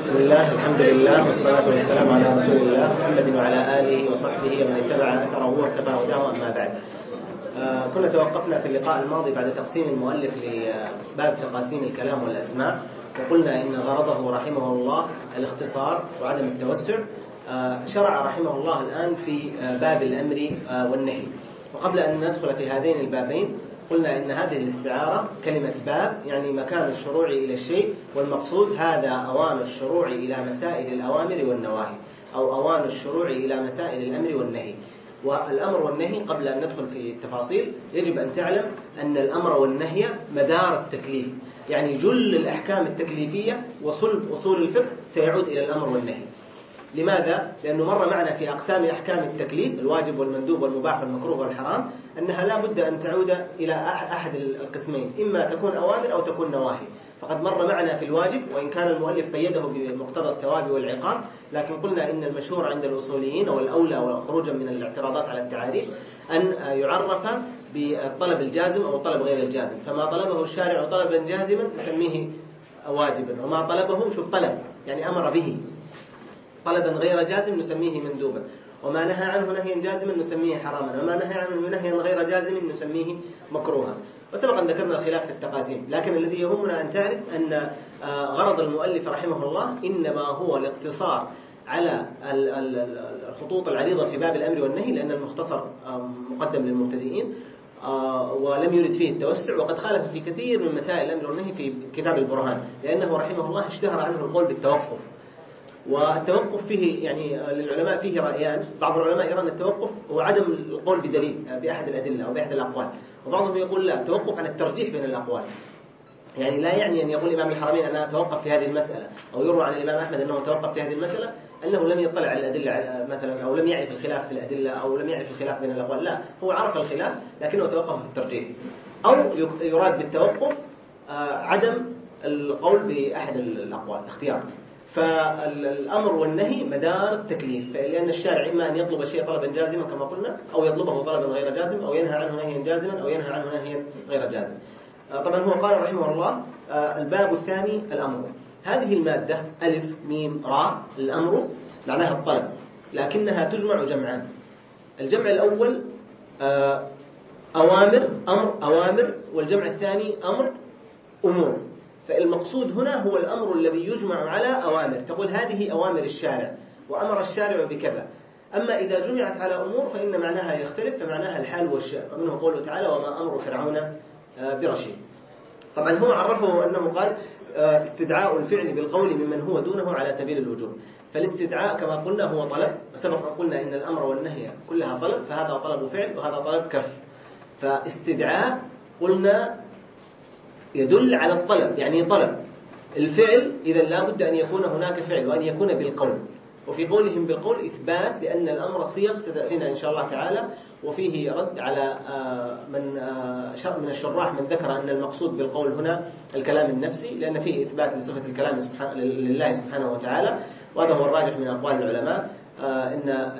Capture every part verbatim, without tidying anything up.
بسم الله، الحمد لله، والصلاة والسلام على رسول الله محمد وعلى آله وصحبه ومن اتبع أثره واقتفى هداه. أما بعد، آه كنا توقفنا في اللقاء الماضي بعد تقسيم المؤلف لباب تقاسيم الكلام والأسماء، وقلنا إن غرضه رحمه الله الاختصار وعدم التوسع. آه شرع رحمه الله الآن في آه باب الأمر آه والنهي. وقبل أن ندخل في هذين البابين قلنا إن هذه الاستعارة كلمة باب يعني مكان الشروع إلى الشيء، والمقصود هذا أوان الشروع إلى مسائل الأوامر والنواهي، أو أوان الشروع إلى مسائل الأمر والنهي. والأمر والنهي قبل أن ندخل في التفاصيل يجب أن تعلم أن الأمر والنهي مدار التكليف، يعني جل الأحكام التكليفية وصلب أصول الفقه سيعود إلى الأمر والنهي. لماذا؟ لأنه مر معنا في أقسام أحكام التكليف الواجب والمندوب والمباح والمكروه والحرام أنها لا بد أن تعود إلى أحد القسمين، إما تكون أوامر أو تكون نواهي. فقد مر معنا في الواجب، وإن كان المؤلف قيده بمقتضى الثواب والعقاب، لكن قلنا إن المشهور عند الأصوليين والأولى وخروجا من الاعتراضات على التعاريف أن يعرف بالطلب الجازم أو الطلب غير الجازم. فما طلبه الشارع طلبا جازما نسميه واجبا، وما طلبه شوف طلب يعني أمر به طلبا غير جازم نسميه مندوبا، وما نهى عنه نهيا جازما نسميه حراما، وما نهى عنه نهيا غير جازم نسميه مكروها. وسبق أن ذكرنا الخلاف في التقاسيم، لكن الذي يهمنا أن تعرف أن غرض المؤلف رحمه الله إنما هو الاقتصار على الخطوط العريضة في باب الأمر والنهي، لأن المختصر مقدم للمبتدئين ولم يرد فيه التوسع، وقد خالف في كثير من مسائل الأمر والنهي في كتاب البرهان، لأنه رحمه الله اشتهر عنه القول بالتوقف. والتوقف فيه يعني للعلماء فيه رأيان، بعض العلماء يرى أن التوقف هو عدم القول بدليل بأحد الأدلة أو بأحد الأقوال، وبعضهم يقول لا، التوقف عن الترجيح بين الأقوال، يعني لا يعني أن يقول إمام الحرمين أنه توقف في هذه المسألة، أو يروى عن الإمام أحمد أنه توقف في هذه المسألة أنه لم يطلع على الأدلة مثلا، أو لم يعرف الخلاف في الأدلة، أو لم يعرف الخلاف بين الأقوال. لا، هو عرف الخلاف لكنه توقف في الترجيح. أو يراد بالتوقف عدم القول بأحد الأقوال، اختيار. فالأمر والنهي مدار التكليف، لأن الشارع إما أن يطلب الشيء طلبا جازما كما قلنا، أو يطلبه طلبا غير جازم، أو ينهى عنه نهيا جازما، أو ينهى عنه نهيا غير جازم. طبعا هو قال رحمه الله الباب الثاني الأمر. هذه المادة ألف ميم راء، الأمر معناها الطلب، لكنها تجمع جمعان. الجمع الأول أوامر، أمر أوامر، والجمع الثاني أمر أمور. فالمقصود هنا هو الأمر الذي يجمع على أوامر، تقول هذه أوامر الشارع وأمر الشارع بكذا. أما إذا جمعت على أمور فإن معناها يختلف، فمعناها الحال والشأن، ومنه قوله تعالى وما أمر فرعون برشيد. طبعا هو عرفه أنه قال استدعاء الفعل بالقول ممن هو دونه على سبيل الوجوب. فالاستدعاء كما قلنا هو طلب، وسبق أن قلنا إن الأمر والنهي كلها طلب، فهذا طلب فعل وهذا طلب كف. فاستدعاء قلنا يدل على الطلب، يعني طلب الفعل، إذا لا بد أن يكون هناك فعل وأن يكون بالقول. وفي قولهم بالقول إثبات، لأن الأمر صيغ ستأتينا إن شاء الله تعالى، وفيه رد على من من الشراح من ذكر أن المقصود بالقول هنا الكلام النفسي، لأن فيه إثبات لصفة الكلام سبحانه لله سبحانه وتعالى، وهذا هو الراجح من أقوال العلماء، إن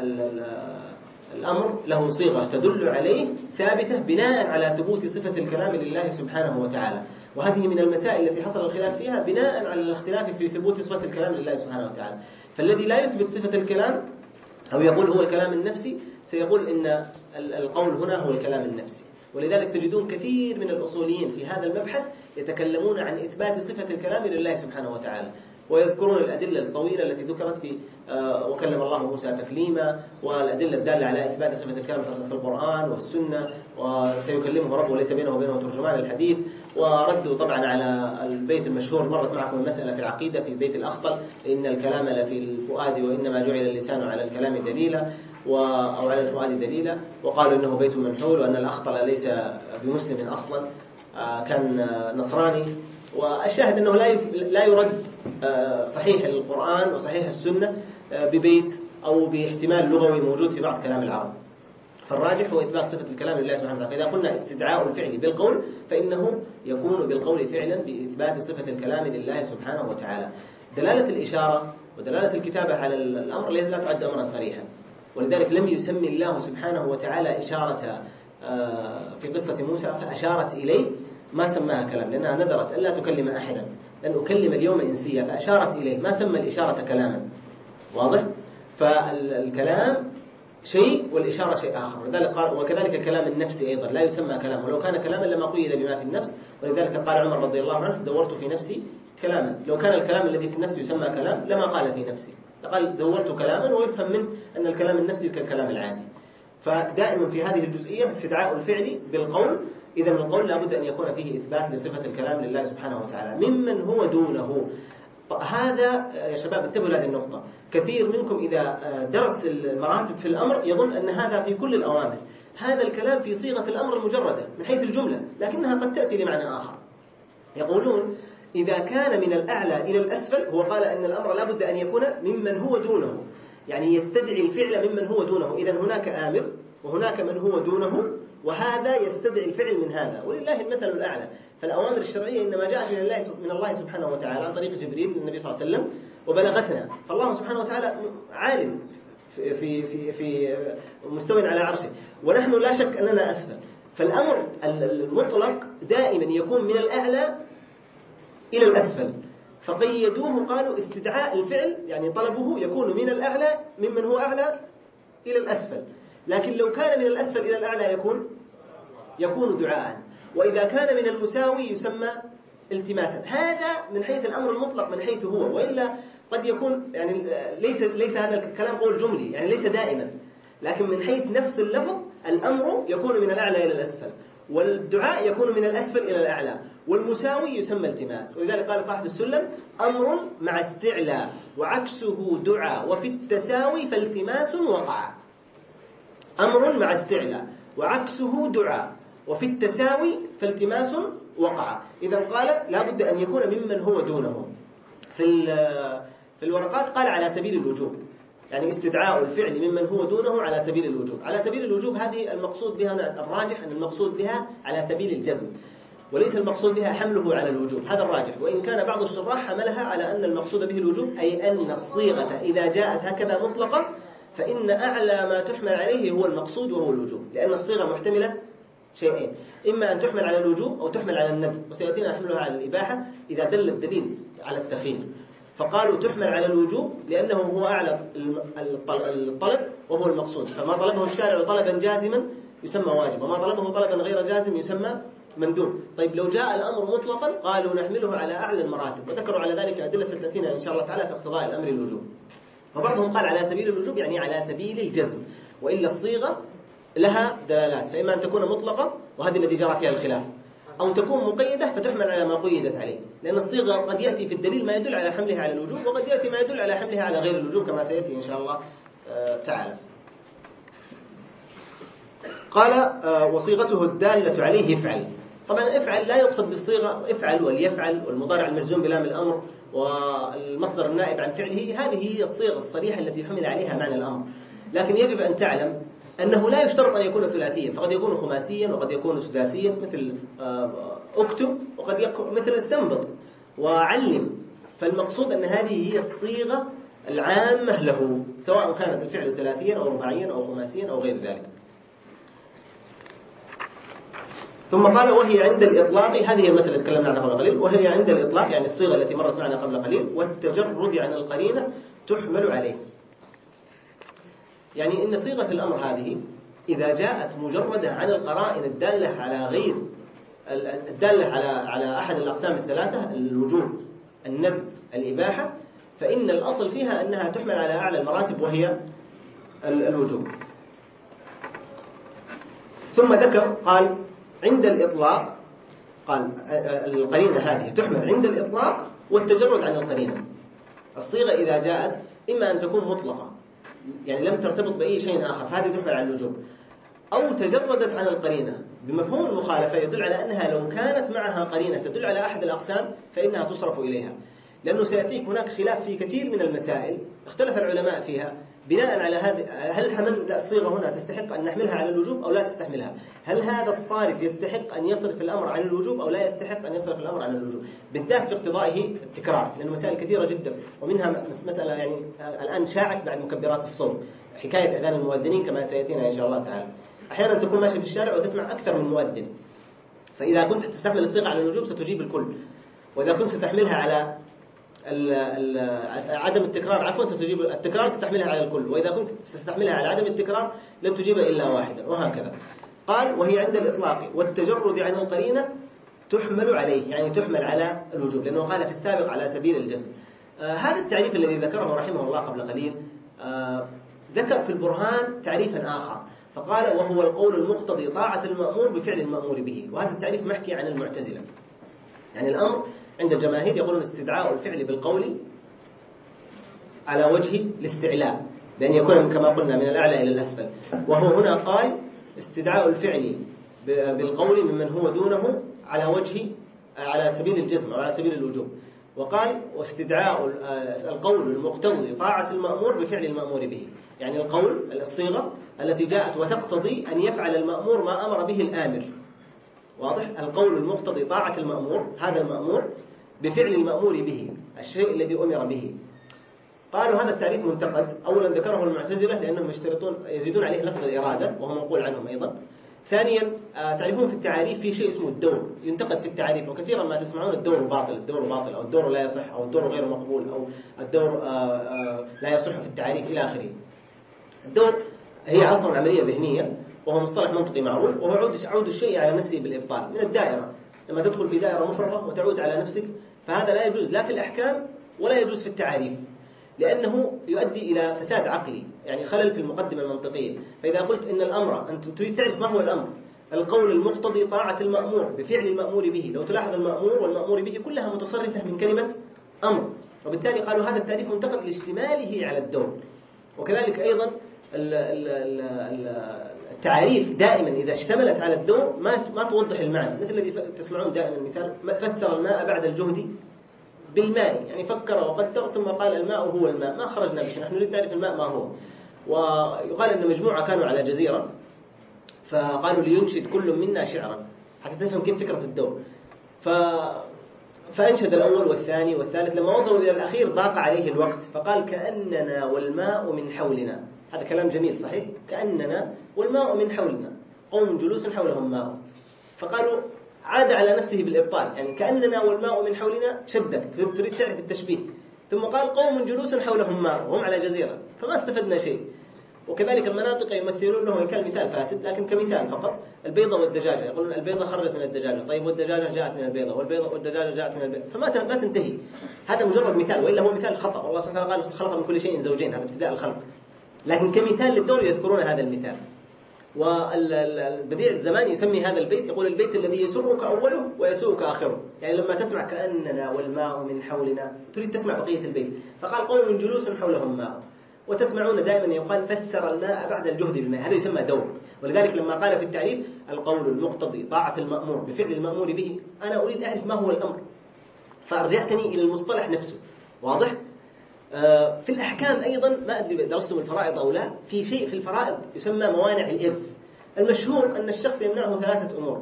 الأمر له صيغة تدل عليه ثابتة بناء على ثبوت صفة الكلام لله سبحانه وتعالى. وهذه من المسائل التي حصل الخلاف فيها بناء على الاختلاف في ثبوت صفة الكلام لله سبحانه وتعالى. فالذي لا يثبت صفة الكلام أو يقول هو الكلام النفسي سيقول إن القول هنا هو الكلام النفسي. ولذلك تجدون كثير من الأصوليين في هذا المبحث يتكلمون عن إثبات صفة الكلام لله سبحانه وتعالى، ويذكرون الأدلة الطويلة التي ذكرت في آه وكلم الله موسى تكليما، والأدلة الدالة على إثبات صفة الكلام في القرآن والسنة، وسيكلمه ربه وليس بينه وبينه ترجمان الحديث. وردوا طبعا على البيت المشهور، مرت معكم المسألة في العقيدة في بيت الأخطل، إن الكلام لفي الفؤاد وإنما جعل اللسان على الكلام دليلا أو على الفؤاد دليلا، وقالوا إنه بيت منحول، وأن الأخطل ليس بمسلم أصلا، آه كان نصراني. والشاهد أنه لا لا يرد صحيح القرآن وصحيح السنة ببيت أو باحتمال لغوي موجود في بعض كلام العرب. فالراجح هو إثبات صفة الكلام لله سبحانه وتعالى. إذا قلنا استدعاء الفعل بالقول فإنه يكون بالقول فعلا بإثبات صفة الكلام لله سبحانه وتعالى. دلالة الإشارة ودلالة الكتابة على الأمر لا تعد أمرا صريحا، ولذلك لم يسمي الله سبحانه وتعالى إشارة في قصة موسى فأشارت إليه، ما سماها كلام، لأنها نذرت ألا تكلم أحدا، لن أكلم اليوم إنسيا، فأشارت إليه، ما سمى الإشارة كلاما. واضح؟ فالكلام شيء والإشارة شيء آخر. ولذلك قال وكذلك الكلام النفسي أيضا لا يسمى كلام، ولو كان كلاما لما قيد بما في النفس. ولذلك قال عمر رضي الله عنه زورت في نفسي كلاما، لو كان الكلام الذي في النفس يسمى كلام لما قال في نفسي، لقال زورت كلاما، ويفهم منه أن الكلام النفسي كالكلام العادي. فدائما في هذه الجزئية استدعاء الفعل بالقول. إذا القول لابد أن يكون فيه إثبات لصفة الكلام لله سبحانه وتعالى ممن هو دونه. هذا يا شباب انتبهوا لهذه النقطة. كثير منكم إذا درس المراتب في الأمر يظن أن هذا في كل الأوامر. هذا الكلام في صيغة الأمر المجردة من حيث الجملة، لكنها قد تأتي لمعنى آخر. يقولون إذا كان من الأعلى إلى الأسفل، هو قال أن الأمر لابد أن يكون ممن هو دونه، يعني يستدعي الفعل ممن هو دونه. إذا هناك آمر وهناك من هو دونه، وهذا يستدعي الفعل من هذا، ولله المثل الأعلى. فالأوامر الشرعية إنما جاءت من الله من الله سبحانه وتعالى عن طريق جبريل للنبي صلى الله عليه وسلم وبلغتنا. فالله سبحانه وتعالى عالم في في في, في مستوى على عرشه، ونحن لا شك أننا أسفل. فالأمر المطلق دائما يكون من الأعلى إلى الأسفل، فقيدوه قالوا استدعاء الفعل يعني طلبه يكون من الأعلى ممن هو أعلى إلى الأسفل. لكن لو كان من الأسفل إلى الأعلى يكون يكون دعاء، وإذا كان من المساوي يسمى التماسا. هذا من حيث الأمر المطلق من حيث هو، وإلا قد يكون يعني ليس ليس هذا الكلام قول جملي، يعني ليس دائما، لكن من حيث نفس اللفظ الأمر يكون من الأعلى إلى الأسفل، والدعاء يكون من الأسفل إلى الأعلى، والمساوي يسمى التماس. ولذلك قال صاحب السلم أمر مع استعلاء وعكسه دعاء، وفي التساوي فالتماس وقع. أمر مع استعلاء وعكسه دعاء، وفي التساوي فالتماس وقع. إذا قال لا بد أن يكون ممن هو دونه. في في الورقات قال على سبيل الوجوب، يعني استدعاء الفعل ممن هو دونه على سبيل الوجوب. على سبيل الوجوب هذه المقصود بها الراجح أن المقصود بها على سبيل الجزم، وليس المقصود بها حمله على الوجوب، هذا الراجح. وإن كان بعض الشراح حملها على أن المقصود به الوجوب، أي أن الصيغة إذا جاءت هكذا مطلقة فإن أعلى ما تحمل عليه هو المقصود وهو الوجوب، لأن الصيغة محتملة شيئين، إما أن تحمل على الوجوب أو تحمل على الندب، وسيأتينا حملها على الإباحة إذا دل الدليل على التخيير. فقالوا تحمل على الوجوب لأنه هو أعلى الطلب وهو المقصود، فما طلبه الشارع طلبا جازما يسمى واجب، وما طلبه طلبا غير جازم يسمى مندوب. طيب لو جاء الأمر مطلقا قالوا نحمله على أعلى المراتب، وذكروا على ذلك أدلة ستأتينا إن شاء الله تعالى في اقتضاء الأمر الوجوب. وبعضهم قال على سبيل الوجوب يعني على سبيل الجزم، وإلا الصيغة لها دلالات، فإما أن تكون مطلقة وهذه الذي جرى فيها الخلاف، أو تكون مقيدة فتحمل على ما قيدت عليه، لأن الصيغة قد يأتي في الدليل ما يدل على حملها على الوجوب، وقد يأتي ما يدل على حملها على غير الوجوب كما سيأتي إن شاء الله تعالى. قال وصيغته الدالة عليه افعل. طبعا افعل لا يقصد بالصيغة افعل وليفعل والمضارع المجزوم بلام الأمر والمصدر النائب عن فعله، هذه هي الصيغة الصريحة التي حمل عليها معنى الأمر. لكن يجب أن تعلم أنه لا يشترط أن يكون ثلاثيا، فقد يكون خماسيا وقد يكون سداسيا، مثل اكتب، وقد يكون مثل استنبط وعلم. فالمقصود أن هذه هي الصيغة العامة له، سواء كانت الفعل ثلاثيا أو رباعيا أو خماسيا أو غير ذلك. ثم قال وهي عند الإطلاق، هذه المسألة تكلمنا عنها قبل قليل، وهي عند الإطلاق يعني الصيغة التي مرت معنا قبل قليل، والتجرد عن القرينة تحمل عليه. يعني إن صيغة الأمر هذه إذا جاءت مجردة عن القرائن الدالة على غير الدالة على على أحد الأقسام الثلاثة، الوجوب الندب الإباحة، فإن الأصل فيها أنها تحمل على أعلى المراتب وهي الوجوب. ثم ذكر قال عند الإطلاق، قال القرينة هذه تحمل عند الإطلاق والتجرد عن القرينة. الصيغة إذا جاءت إما أن تكون مطلقة يعني لم ترتبط بأي شيء آخر، هذه تحمل على الوجوب، أو تجردت عن القرينة بمفهوم المخالفة يدل على أنها لو كانت معها قرينة تدل على أحد الأقسام فإنها تصرف إليها. لأنه سيأتيك هناك خلاف في كثير من المسائل اختلف العلماء فيها بناء على هذه، هل حمل الصيغة هنا تستحق أن نحملها على الوجوب أو لا تستحملها؟ هل هذا الصارف يستحق أن يصرف الأمر عن الوجوب أو لا يستحق أن يصرف الأمر عن الوجوب، بالذات في اقتضائه التكرار، لأن مسائل كثيرة جدا، ومنها مسألة يعني الآن شاعت بعد مكبرات الصوت، حكاية أذان المؤذنين كما سيأتينا إن شاء الله تعالى. أحيانا تكون ماشي في الشارع وتسمع أكثر من مؤذن، فإذا كنت تستحمل الصيغة على الوجوب ستجيب الكل، وإذا كنت ستحملها على ال ال عدم التكرار عفوا ستجيب التكرار ستحملها على الكل، وإذا كنت ستحملها على عدم التكرار لن تجيب إلا واحدا، وهكذا. قال وهي عند الإطلاق والتجرد عن القرينة تحمل عليه، يعني تحمل على الوجوب، لأنه قال في السابق على سبيل الجزم. آه هذا التعريف الذي ذكره رحمه الله قبل قليل آه ذكر في البرهان تعريفا آخر، فقال وهو القول المقتضي طاعة المأمور بفعل المأمور به، وهذا التعريف محكي عن المعتزلة. يعني الأمر عند الجماهير يقولون استدعاء الفعل بالقول على وجه الاستعلاء، بأن يكون كما قلنا من الأعلى إلى الأسفل، وهو هنا قال استدعاء الفعل بالقول ممن هو دونه على وجه على سبيل الجزم أو على سبيل الوجوب. وقال واستدعاء القول المقتضي طاعة المأمور بفعل المأمور به، يعني القول الصيغة التي جاءت وتقتضي أن يفعل المأمور ما أمر به الآمر. واضح؟ القول المقتضي طاعة المأمور، هذا المأمور بفعل المأمور به، الشيء الذي أمر به. قالوا هذا التعريف منتقد. أولا ذكره المعتزلة لأنهم يشترطون يزيدون عليه لفظ الإرادة وهو منقول عنهم أيضا. ثانيا تعريفهم في التعاريف في شيء اسمه الدور، ينتقد في التعريف، وكثيرا ما تسمعون الدور باطل، الدور باطل، أو الدور لا يصح، أو الدور غير مقبول، أو الدور لا يصح في التعريف إلى آخره. الدور هي أصلا عملية ذهنية، وهو مصطلح منطقي معروف، وهو عود الشيء على نفسه بالإبطال من الدائرة. لما تدخل في دائرة مفرغة وتعود على نفسك، فهذا لا يجوز لا في الأحكام ولا يجوز في التعاريف، لأنه يؤدي إلى فساد عقلي، يعني خلل في المقدمة المنطقية. فإذا قلت إن الأمر، أنت تريد تعرف ما هو الأمر، القول المقتضي طاعة المأمور بفعل المأمور به، لو تلاحظ المأمور والمأمور به كلها متصرفة من كلمة أمر، وبالتالي قالوا هذا التعريف منتقد لاشتماله على الدور. وكذلك أيضا التعاريف دائما إذا اشتملت على الدور ما ما توضح المعنى، مثل الذي تسمعون دائما مثال فسر الماء بعد الجهد بالماء، يعني فكر وقدر ثم قال الماء هو الماء، ما خرجنا بشيء، نحن نريد نعرف الماء ما هو. ويقال أن مجموعة كانوا على جزيرة فقالوا لينشد كل منا شعرا حتى تفهم كيف فكرة الدور، ف... فأنشد الأول والثاني والثالث، لما وصلوا إلى الأخير ضاق عليه الوقت فقال كأننا والماء من حولنا. هذا كلام جميل صحيح، كأننا والماء من حولنا، قوم جلوس حولهم ماء. فقالوا عاد على نفسه بالإبطال، يعني كأننا والماء من حولنا شدك، تريد تعرف التشبيه، ثم قال قوم جلوس حولهم ماء وهم على جزيرة، فما استفدنا شيء. وكذلك المناطق يمثلون له كالمثال فاسد، لكن كمثال فقط. البيضة والدجاجة، يقولون البيضة خرجت من الدجاجة، طيب والدجاجة جاءت من البيضة، والبيضة والدجاجة جاءت من البيضة، فما ما تنتهي. هذا مجرد مثال، وإلا هو مثال خطأ، والله سبحانه وتعالى قال خلق من كل شيء زوجين، هذا ابتداء الخلق، لكن كمثال للدور يذكرون هذا المثال. والبديع الزمان يسمي هذا البيت، يقول البيت الذي يسرك أوله ويسوءك آخره، يعني لما تسمع كأننا والماء من حولنا تريد تسمع بقية البيت. فقال قوم من جلوس حولهم ماء، وتسمعون دائما يقال فسر الماء بعد الجهد بالماء، هذا يسمى دور. ولذلك لما قال في التعريف القول المقتضي طاعة المأمور بفعل المأمور به، أنا أريد أعرف ما هو الأمر، فأرجعتني إلى المصطلح نفسه. واضح؟ آه في الأحكام أيضا، ما أدري درستم الفرائض أو لا، في شيء في الفرائض يسمى موانع الإرث. المشهور أن الشخص يمنعه ثلاثة أمور،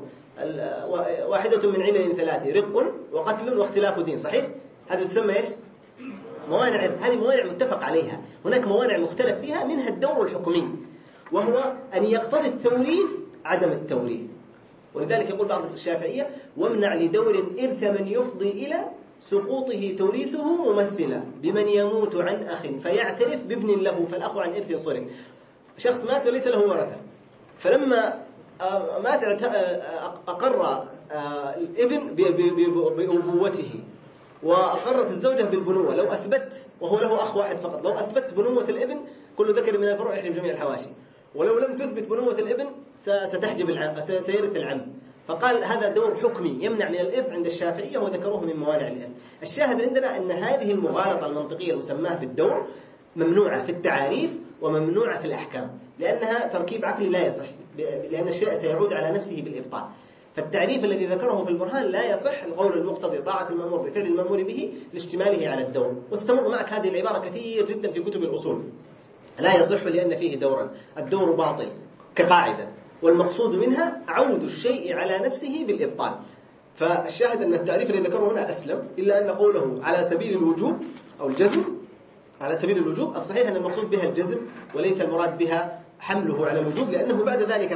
واحدة من علل ثلاثة، رق وقتل واختلاف دين، صحيح؟ هذا يسمى إيش؟ موانع. هذه موانع متفق عليها. هناك موانع مختلف فيها، منها الدور الحكمي، وهو أن يقتضي التوريث عدم التوريث. ولذلك يقول بعض الشافعية وامنع لدور إرث من يفضي إلى سقوطه توريثه ممثلا بمن يموت عن أخ فيعترف بابن له فالأخ عن إرث صرف. شخص مات وليس له ورثة، فلما مات أقر الابن بأبوته وأقرت الزوجة بالبنوة، لو أثبت، وهو له أخ واحد فقط، لو أثبت بنوة الابن كل ذكر من الفروع يحجب جميع الحواشي، ولو لم تثبت بنوة الابن ستحجب العم، سيرث العم. فقال هذا دور حكمي يمنع من الإرث عند الشافعية، وذكروه من موانع الإرث. الشاهد عندنا أن هذه المغالطة المنطقية المسماة بالدور ممنوعة في التعاريف وممنوعة في الأحكام، لأنها تركيب عقلي لا يصح، لأن الشيء سيعود على نفسه بالإبطال. فالتعريف الذي ذكره في البرهان لا يصح، القول المقتضي طاعة المأمور بفعل المأمور به لاشتماله على الدور. واستمر معك هذه العبارة كثير جدا في كتب الأصول، لا يصح لأن فيه دورا، الدور باطل كقاعدة، والمقصود منها عود الشيء على نفسه بالإبطال. فالشاهد أن التعريف الذي ذكره هنا أسلم، إلا أن قوله على سبيل الوجوب أو الجزم، على سبيل الوجوب الصحيح أن المقصود بها الجزم وليس المراد بها حمله على الوجوب، لأنه بعد ذلك قال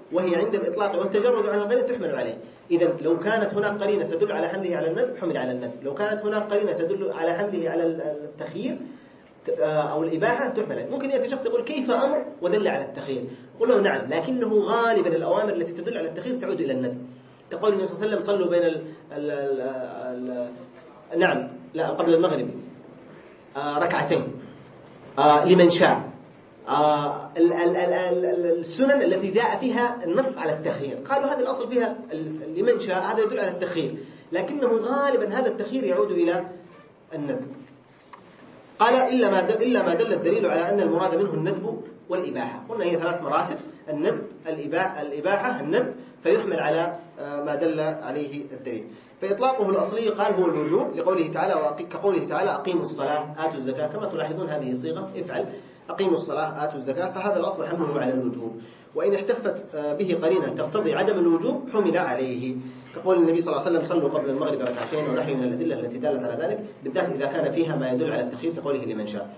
وهي عند الإطلاق والتجرد عن القرينة تحمل عليه. إذا لو كانت هناك قرينة تدل على حمله على الندب حمل على الندب، لو كانت هناك قرينة تدل على حمله على التخيير أو الإباحة تحمل عليه. ممكن يأتي شخص يقول كيف أمر ودل على التخيير؟ قل له نعم، لكنه غالبا الأوامر التي تدل على التخيير تعود إلى الندب. كقول النبي صلى الله عليه وسلم صلوا بين ال ال ال ال نعم لا قبل المغرب آه ركعتين آه لمن شاء. آه السنن التي جاء فيها النص على التخيير قالوا هذا الأصل فيها لمن شاء، هذا يدل على التخيير، لكنه غالبا هذا التخيير يعود إلى الندب. قال إلا ما دل إلا ما دل الدليل على أن المراد منه الندب والإباحة. قلنا هي ثلاث مراتب: الندب، الإباحة، الندب، فيحمل على ما دل عليه الدليل. فإطلاقه الأصلي قال هو الوجوب لقوله تعالى، كقوله تعالى أقيموا الصلاة آتوا الزكاة، كما تلاحظون هذه صيغة افعل، أقيموا الصلاة آتوا الزكاة، فهذا الأصل حمله على الوجوب. وإن احتفت به قرينة تقتضي عدم الوجوب حمل عليه، كقول النبي صلى الله عليه وسلم صلوا قبل المغرب ركعتين ونحو من الأدلة التي دلت على ذلك، بالذات إذا كان فيها ما يدل على التخيير كقوله لمن شاء.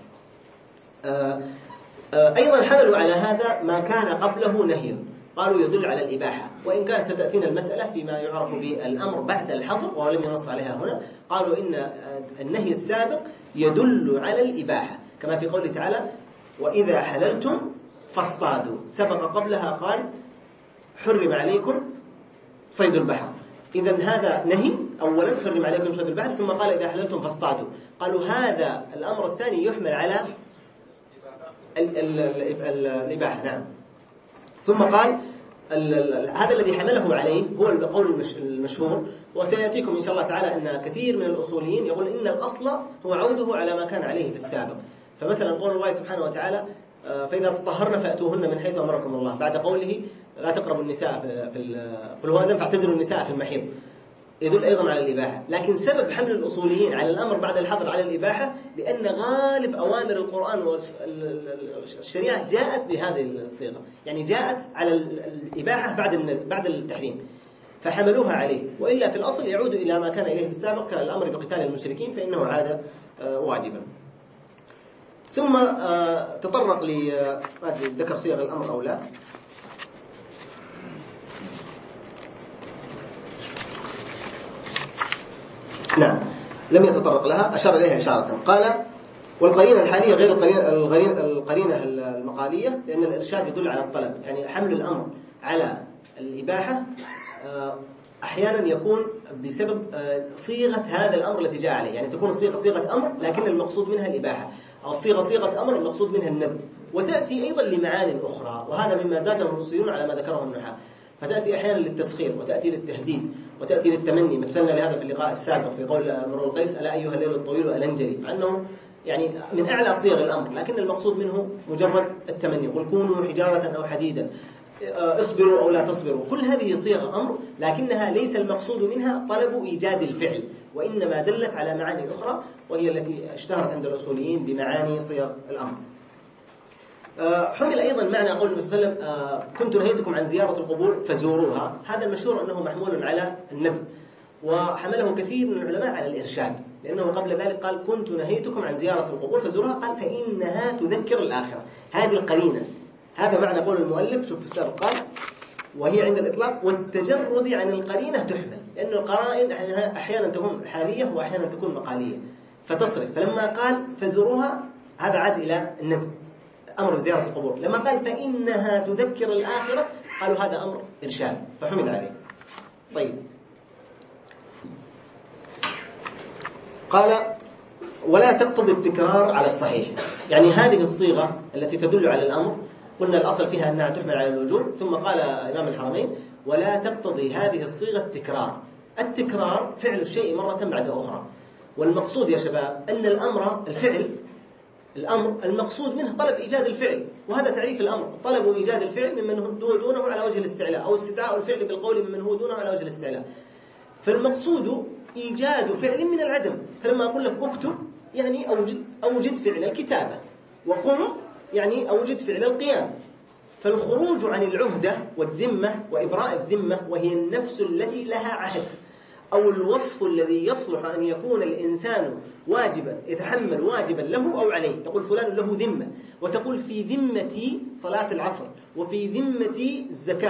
أيضا حملوا على هذا ما كان قبله نهي، قالوا يدل على الإباحة، وإن كان ستأتينا المسألة فيما يعرف بالأمر بعد الحظر ولم ينص عليها هنا. قالوا إن النهي السابق يدل على الإباحة، كما في قوله تعالى وإذا حللتم فاصطادوا، سبق قبلها قال حرم عليكم صيد البحر. إذا هذا نهي أولا، حرم عليكم صيد البحر، ثم قال إذا حللتم فاصطادوا. قالوا هذا الأمر الثاني يحمل على الإباحة. نعم. ثم قال هذا الذي حمله عليه هو القول المشهور، وسيأتيكم إن شاء الله تعالى أن كثير من الأصوليين يقول إن الأصل هو عوده على ما كان عليه في السابق. فمثلا قول الله سبحانه وتعالى فإذا تطهرن فأتوهن من حيث أمركم الله، بعد قوله لا تقربوا النساء في قل هو أذن فاعتزلوا النساء في المحيض، يدل أيضا على الإباحة. لكن سبب حمل الأصوليين على الأمر بعد الحظر على الإباحة لأن غالب أوامر القرآن والشريعة جاءت بهذه الصيغة، يعني جاءت على الإباحة بعد بعد التحريم، فحملوها عليه. وإلا في الأصل يعود إلى ما كان إليه في السابق كالأمر بقتال المشركين، فإنه عاد واجبا. ثم تطرق لي ذكر صيغ الأمر أو لا، نعم لم يتطرق لها، أشار إليها إشارة. قال والقرينة الحالية غير القرينة القرينة المقالية، لأن الإرشاد يدل على الطلب، يعني حمل الأمر على الإباحة أحيانا يكون بسبب صيغة هذا الأمر التي جاء عليه، يعني تكون الصيغة صيغة أمر لكن المقصود منها الإباحة، أو الصيغة صيغة أمر المقصود منها الندب. وتأتي أيضا لمعاني أخرى، وهذا مما زاده المصريون على ما ذكره النحاة. فتأتي أحيانا للتسخير، وتأتي للتهديد، وتأتي للتمني. مثلنا لهذا في اللقاء السابق في قول امرؤ القيس ألا أيها الليل الطويل ألنجلي، أنه يعني من أعلى صيغ الأمر، لكن المقصود منه مجرد التمني. قل كونوا حجارة أو حديدا، اصبروا أو لا تصبروا، كل هذه صيغ أمر، لكنها ليس المقصود منها طلب إيجاد الفعل، وإنما دلت على معاني أخرى، وهي التي اشتهرت عند الأصوليين بمعاني صيغ الأمر. حمل أيضا معنى قول النبي صلى الله عليه وسلم كنت نهيتكم عن زيارة القبور فزوروها، هذا المشهور أنه محمول على الندب، وحمله كثير من العلماء على الإرشاد، لأنه قبل ذلك قال كنت نهيتكم عن زيارة القبور فزوروها، قال فإنها تذكر الآخرة، هذه القرينة. هذا معنى قول المؤلف، شوف في السابق قال وهي عند الإطلاق والتجرد عن القرينة تحمل، لأن القرائن أحيانا تكون حالية وأحيانا تكون مقالية فتصرف. فلما قال فزوروها هذا عاد إلى الندب، أمر زيارة القبور. لما قال فإنها تذكر الآخرة قالوا هذا أمر إرشاد فحمل عليه. طيب، قال ولا تقتضي التكرار على الصحيح، يعني هذه الصيغة التي تدل على الأمر قلنا الأصل فيها أنها تحمل على الوجوب، ثم قال إمام الحرمين ولا تقتضي هذه الصيغة التكرار. التكرار فعل الشيء مرة بعد أخرى، والمقصود يا شباب أن الأمر الفعل الأمر المقصود منه طلب إيجاد الفعل، وهذا تعريف الأمر، طلب إيجاد الفعل ممن هو دونه على وجه الاستعلاء، أو استدعاء الفعل بالقول ممن هو دونه على وجه الاستعلاء. فالمقصود إيجاد فعل من العدم، فلما أقول لك اكتب يعني أوجد, أوجد فعل الكتابة، وقم يعني أوجد فعل القيام. فالخروج عن العهدة والذمة وإبراء الذمة، وهي النفس التي لها عهد، أو الوصف الذي يصلح أن يكون الإنسان واجبا يتحمل واجبا له أو عليه. تقول فلان له ذمة، وتقول في ذمتي صلاة العصر، وفي ذمتي الزكاة،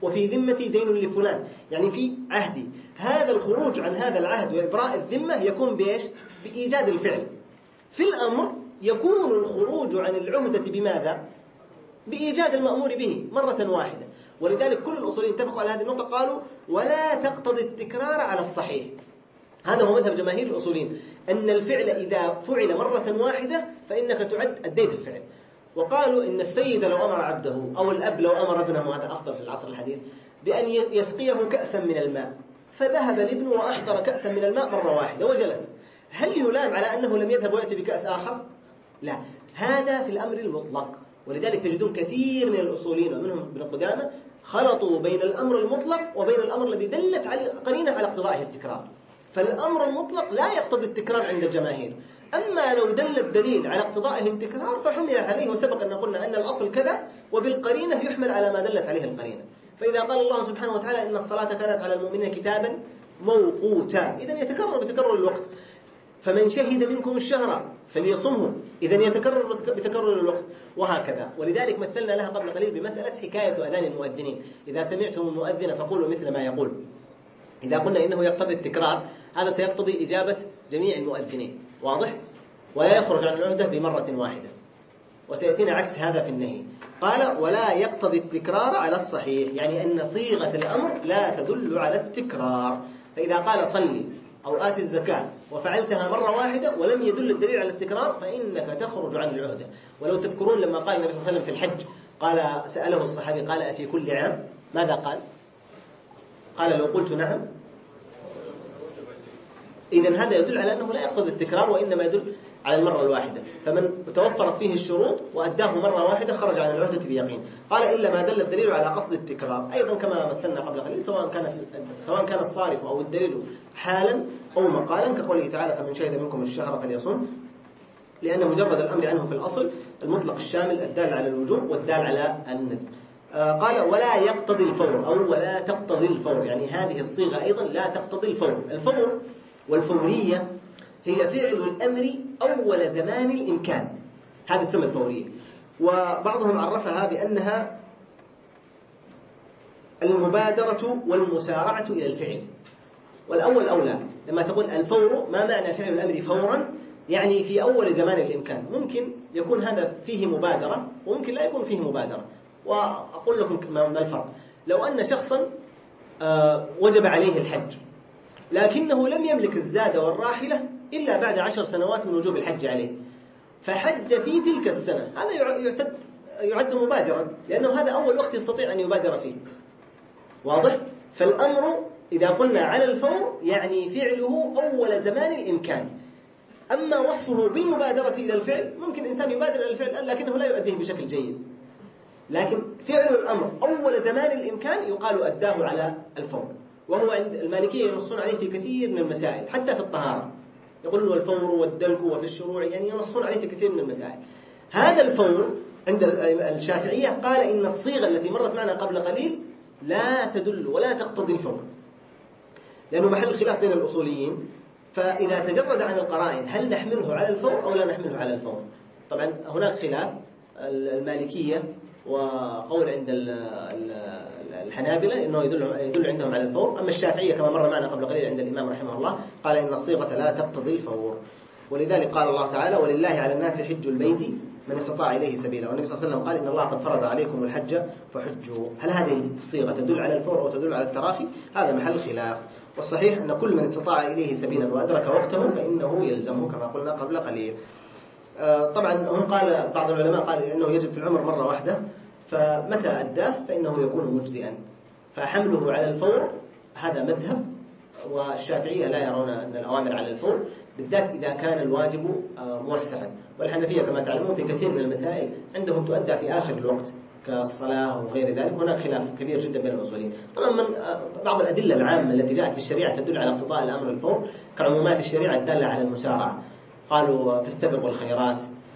وفي ذمتي دين لفلان، يعني في عهدي. هذا الخروج عن هذا العهد وإبراء الذمة يكون بإيش؟ بإيجاد الفعل. في الأمر يكون الخروج عن العهدة بماذا؟ بإيجاد المأمور به مرة واحدة. ولذلك كل الأصوليين اتفقوا على هذه النقطة، قالوا ولا تقتضي التكرار على الصحيح. هذا هو مذهب جماهير الأصوليين، أن الفعل إذا فعل مرة واحدة فإنك تعد أديت الفعل. وقالوا إن السيد لو أمر عبده أو الأب لو أمر ابنه، وهذا أفضل في العصر الحديث، بأن يسقيه كأسا من الماء، فذهب الابن وأحضر كأسا من الماء مرة واحدة وجلس، هل يلام على أنه لم يذهب ويأتي بكأس آخر؟ لا، هذا في الأمر المطلق. ولذلك تجدون كثير من الأصوليين ومنهم ابن قدامة خلطوا بين الأمر المطلق وبين الأمر الذي دلت عليه قرينة على اقتضائه التكرار. فالأمر المطلق لا يقتضي التكرار عند الجماهير، أما لو دل الدليل على اقتضائه التكرار فحمل عليه. وسبق أن قلنا أن الأصل كذا، وبالقرينة يحمل على ما دلت عليه القرينة. فإذا قال الله سبحانه وتعالى إن الصلاة كانت على المؤمنين كتابا موقوتا، إذن يتكرر بتكرر الوقت. فمن شهد منكم الشهر فليصمه، إذن يتكرر بتكرر الوقت، وهكذا. ولذلك مثلنا لها قبل قليل بمسألة حكاية أذان المؤذنين، إذا سمعتم المؤذن فقولوا مثل ما يقول. إذا قلنا إنه يقتضي التكرار، هذا سيقتضي إجابة جميع المؤذنين، واضح؟ ولا يخرج عن العهدة بمرة واحدة. وسيأتينا عكس هذا في النهي. قال ولا يقتضي التكرار على الصحيح، يعني أن صيغة الأمر لا تدل على التكرار. فإذا قال صلي أو آت الزكاة وفعلتها مرة واحدة ولم يدل الدليل على التكرار فإنك تخرج عن العهدة. ولو تذكرون لما قال النبي صلى الله عليه وسلم في الحج، قال سأله الصحابي قال أفي كل عام؟ ماذا قال؟ قال لو قلت نعم. إذن هذا يدل على أنه لا يقتضي التكرار، وإنما يدل على المرة الواحدة. فمن توفرت فيه الشروط وأداه مرة واحدة خرج عن العهدة بيقين. قال إلا ما دل الدليل على قصد التكرار، أيضا كما مثلنا قبل قليل، سواء كان سواء كان الصارف أو الدليل حالا أو مقالا، كقوله تعالى فمن شهد منكم الشهر فليصم، لأن مجرد الأمر عنه في الأصل المطلق الشامل الدال على الوجوب والدال على الندب. قال ولا يقتضي الفور أو ولا تقتضي الفور، يعني هذه الصيغة أيضا لا تقتضي الفور. الفور والفورية هي فعل الأمر أول زمان الإمكان، هذه اسمها الفورية. وبعضهم عرفها بأنها المبادرة والمسارعة إلى الفعل، والأول أولى. لما تقول الفور ما معنى فعل الأمر فورا؟ يعني في أول زمان الإمكان. ممكن يكون هذا فيه مبادرة وممكن لا يكون فيه مبادرة. وأقول لكم ما الفرق. لو أن شخصا وجب عليه الحج لكنه لم يملك الزاد والراحلة إلا بعد عشر سنوات من وجوب الحج عليه، فحج في تلك السنة، هذا يعتد يعد مبادرا، لأنه هذا أول وقت يستطيع أن يبادر فيه، واضح؟ فالأمر إذا قلنا على الفور يعني فعله أول زمان الإمكان. أما وصفه بالمبادرة إلى الفعل، ممكن إنسان يبادر إلى الفعل لكنه لا يؤديه بشكل جيد، لكن فعل الأمر أول زمان الإمكان يقال أداه على الفور. وهو عند المالكية ينصون عليه في كثير من المسائل، حتى في الطهارة يقولون والفور والدلك وفي الشروع، يعني ينصون عليه في كثير من المسائل. هذا الفور عند الشافعية قال إن الصيغة التي مرت معنا قبل قليل لا تدل ولا تقتضي الفور، لأنه محل خلاف بين الأصوليين. فإذا تجرد عن القرائن هل نحمله على الفور أو لا نحمله على الفور؟ طبعا هناك خلاف. المالكية وقول عند الحنابلة إنه يدل يدل عندهم على الفور، أما الشافعية كما مر معنا قبل قليل عند الإمام رحمه الله قال إن الصيغة لا تقتضي الفور. ولذلك قال الله تعالى ولله على الناس حج البيت من استطاع إليه سبيلا، والنبي صلى الله عليه وسلم قال إن الله قد فرض عليكم الحج فحجوا. هل هذه الصيغة تدل على الفور أو تدل على التراخي؟ هذا محل خلاف. والصحيح أن كل من استطاع إليه سبيلا وأدرك وقته فإنه يلزمه كما قلنا قبل قليل. طبعا هم قال بعض العلماء قال إنه يجب في العمر مرة واحدة، فمتى أداه فإنه يكون مجزئا. فحمله على الفور هذا مذهب، والشافعية لا يرون أن الأوامر على الفور بالذات إذا كان الواجب موسعا. والحنفية كما تعلمون في كثير من المسائل عندهم تؤدى في آخر الوقت كالصلاة وغير ذلك. هناك خلاف كبير جدا بين الأصوليين. طبعا من بعض الأدلة العامة التي جاءت في الشريعة تدل على اقتضاء الأمر الفور كعمومات الشريعة الدالة على المسارعة. قالوا فاستبقوا الخيرات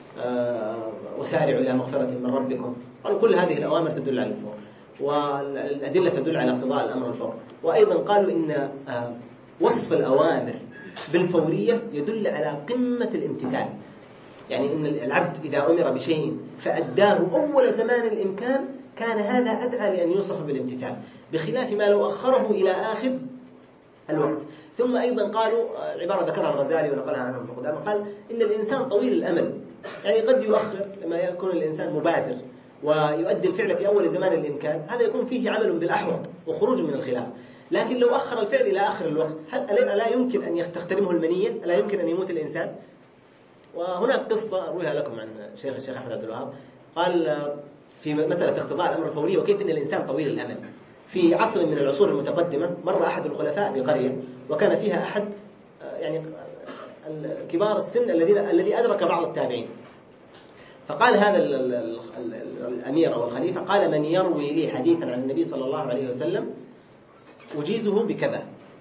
وسارعوا إلى مغفرة من ربكم، قالوا كل هذه الأوامر تدل على الفور، والأدلة تدل على اقتضاء الأمر الفور. وأيضا قالوا إن وصف الأوامر بالفورية يدل على قمة الامتثال، يعني إن العبد إذا أمر بشيء فأداه أول زمان الإمكان كان هذا أدعى لأن يوصف بالامتثال، بخلاف ما لو أخره إلى آخر الوقت. ثم أيضا قالوا عبارة ذكرها الغزالي ونقلها عنه ابن قدامة، قال إن الإنسان طويل الأمل، يعني قد يؤخر لما يكون الإنسان مبادر ويؤدي الفعل في أول زمان الإمكان، هذا يكون فيه عمل بالأحوط وخروج من الخلاف. لكن لو أخر الفعل إلى آخر الوقت، هل لا يمكن أن تخترمه المنية؟ لا يمكن أن يموت الإنسان؟ وهناك قصة أرويها لكم عن شيخ الشيخ أحمد عبد الوهاب، قال في مسألة اقتضاء الأمر الفوري وكيف أن الإنسان طويل الأمل. في عصر من العصور المتقدمة مر أحد الخلفاء بقرية وكان فيها أحد يعني كبار السن الذين الذي أدرك بعض التابعين، فقال هذا الأمير أو الخليفة، قال: من يروي لي حديثا عن النبي صلى الله عليه وسلم أجيزه بكذا.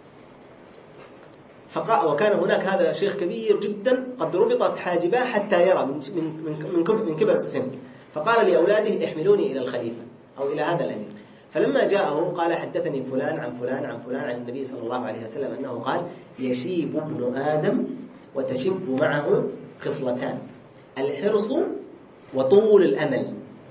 فقال، وكان هناك هذا شيخ كبير جدا قد ربطت حاجباه حتى يرى من من من كبر السن، فقال لأولاده: احملوني إلى الخليفة أو إلى هذا الأمير. فلما جاءه قال: حدثني فلان عن فلان عن فلان عن النبي صلى الله عليه وسلم أنه قال: يشيب ابن آدم وتشب معه خصلتان، الحرص وطول الأمل.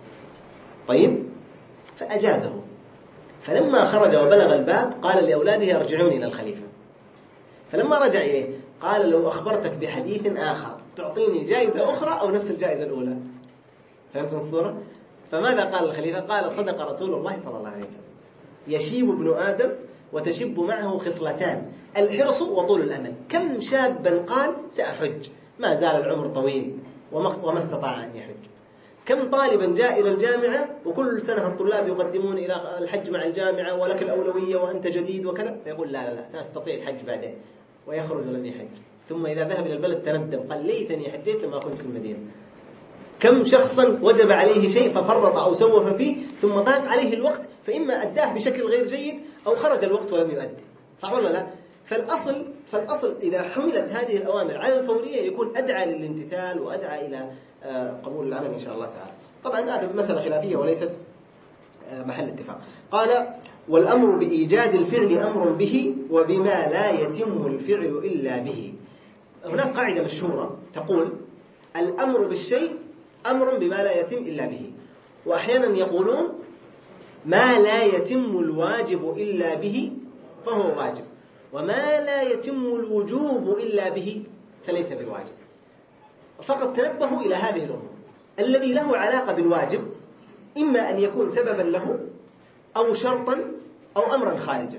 طيب، فأجازه. فلما خرج وبلغ الباب قال لأولاده: ارجعوني إلى الخليفة. فلما رجع إليه قال: لو أخبرتك بحديث آخر تعطيني جائزة أخرى أو نفس الجائزة الأولى. فهمتم الصورة؟ فماذا قال الخليفة؟ قال: صدق رسول الله صلى الله عليه وسلم، يشيب ابن آدم وتشب معه خصلتان، الحرص وطول الأمل. كم شابا قال: سأحج، ما زال العمر طويل وما استطاع أن يحج. كم طالبا جاء إلى الجامعة وكل سنة الطلاب يقدمون إلى الحج مع الجامعة ولك الأولوية وأنت جديد وكذا، فيقول: لا لا لا سأستطيع الحج بعدين، ويخرج ولم يحج. ثم إذا ذهب إلى البلد تندم، قال: ليتني حجيت لما كنت في المدينة. كم شخصا وجب عليه شيء ففرط أو سوف فيه ثم ضاق عليه الوقت، فإما أداه بشكل غير جيد أو خرج الوقت ولم يؤدي. صح ولا لا؟ فالأصل فالأصل إذا حملت هذه الأوامر على الفورية يكون أدعى للامتثال وأدعى إلى قبول العمل إن شاء الله تعالى. طبعا هذه مسألة خلافية وليست محل اتفاق. قال: والأمر بإيجاد الفعل أمر به وبما لا يتم الفعل إلا به. هناك قاعدة مشهورة تقول: الأمر بالشيء أمر بما لا يتم إلا به. وأحيانا يقولون: ما لا يتم الواجب إلا به فهو واجب، وما لا يتم الوجوب إلا به فليس بالواجب. فقط تنبهوا إلى هذه الأمور. الذي له علاقة بالواجب إما أن يكون سببا له أو شرطا أو أمرا خارجا.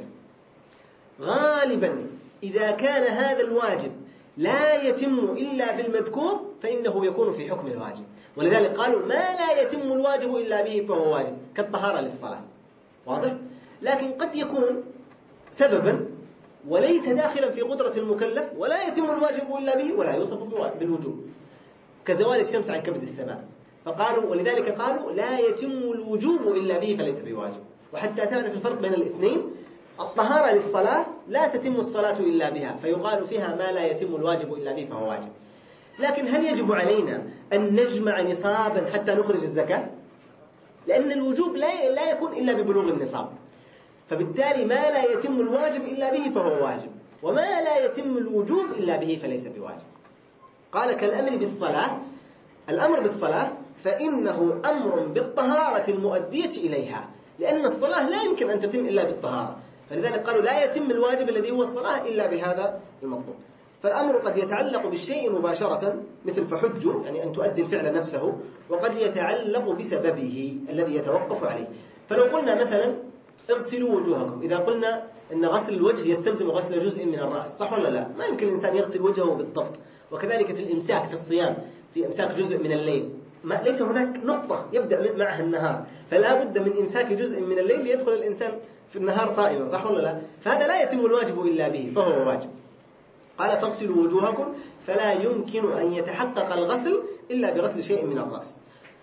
غالبا إذا كان هذا الواجب لا يتم إلا بالمذكور فإنه يكون في حكم الواجب، ولذلك قالوا: ما لا يتم الواجب إلا به فهو واجب، كالطهارة للصلاة. واضح؟ لكن قد يكون سببا وليس داخلا في قدرة المكلف ولا يتم الواجب إلا به ولا يوصف بالوجوب، كزوال الشمس عن كبد السماء. فقالوا ولذلك قالوا: لا يتم الوجوب إلا به فليس بواجب. وحتى تعرف الفرق بين الاثنين، الطهارة للصلاة لا تتم الصلاة إلا بها، فيقال فيها: ما لا يتم الواجب إلا به فهو واجب. لكن هل يجب علينا أن نجمع نصابا حتى نخرج الزكاة؟ لأن الوجوب لا لا يكون إلا ببلوغ النصاب، فبالتالي ما لا يتم الواجب إلا به فهو واجب، وما لا يتم الوجوب إلا به فليس بواجب. قال: كالأمر بالصلاة، الأمر بالصلاة فإنه أمر بالطهارة المؤدية إليها، لأن الصلاة لا يمكن أن تتم إلا بالطهارة، فلذلك قالوا: لا يتم الواجب الذي هو الصلاة إلا بهذا المطلوب. فالأمر قد يتعلق بالشيء مباشرة مثل فحجوا، يعني أن تؤدي الفعل نفسه، وقد يتعلق بسببه الذي يتوقف عليه. فلو قلنا مثلا: اغسلوا وجوهكم، إذا قلنا أن غسل الوجه يستلزم غسل جزء من الرأس، صح ولا لا؟ ما يمكن الإنسان يغسل وجهه بالضبط. وكذلك في الإمساك في الصيام، في إمساك جزء من الليل، ما ليس هناك نقطة يبدأ معها النهار، فلا بد من إمساك جزء من الليل ليدخل الإنسان في النهار صائما، صح ولا لا؟ فهذا لا يتم الواجب إلا به فهو واجب. قال: فاغسلوا وجوهكم، فلا يمكن أن يتحقق الغسل إلا بغسل شيء من الرأس.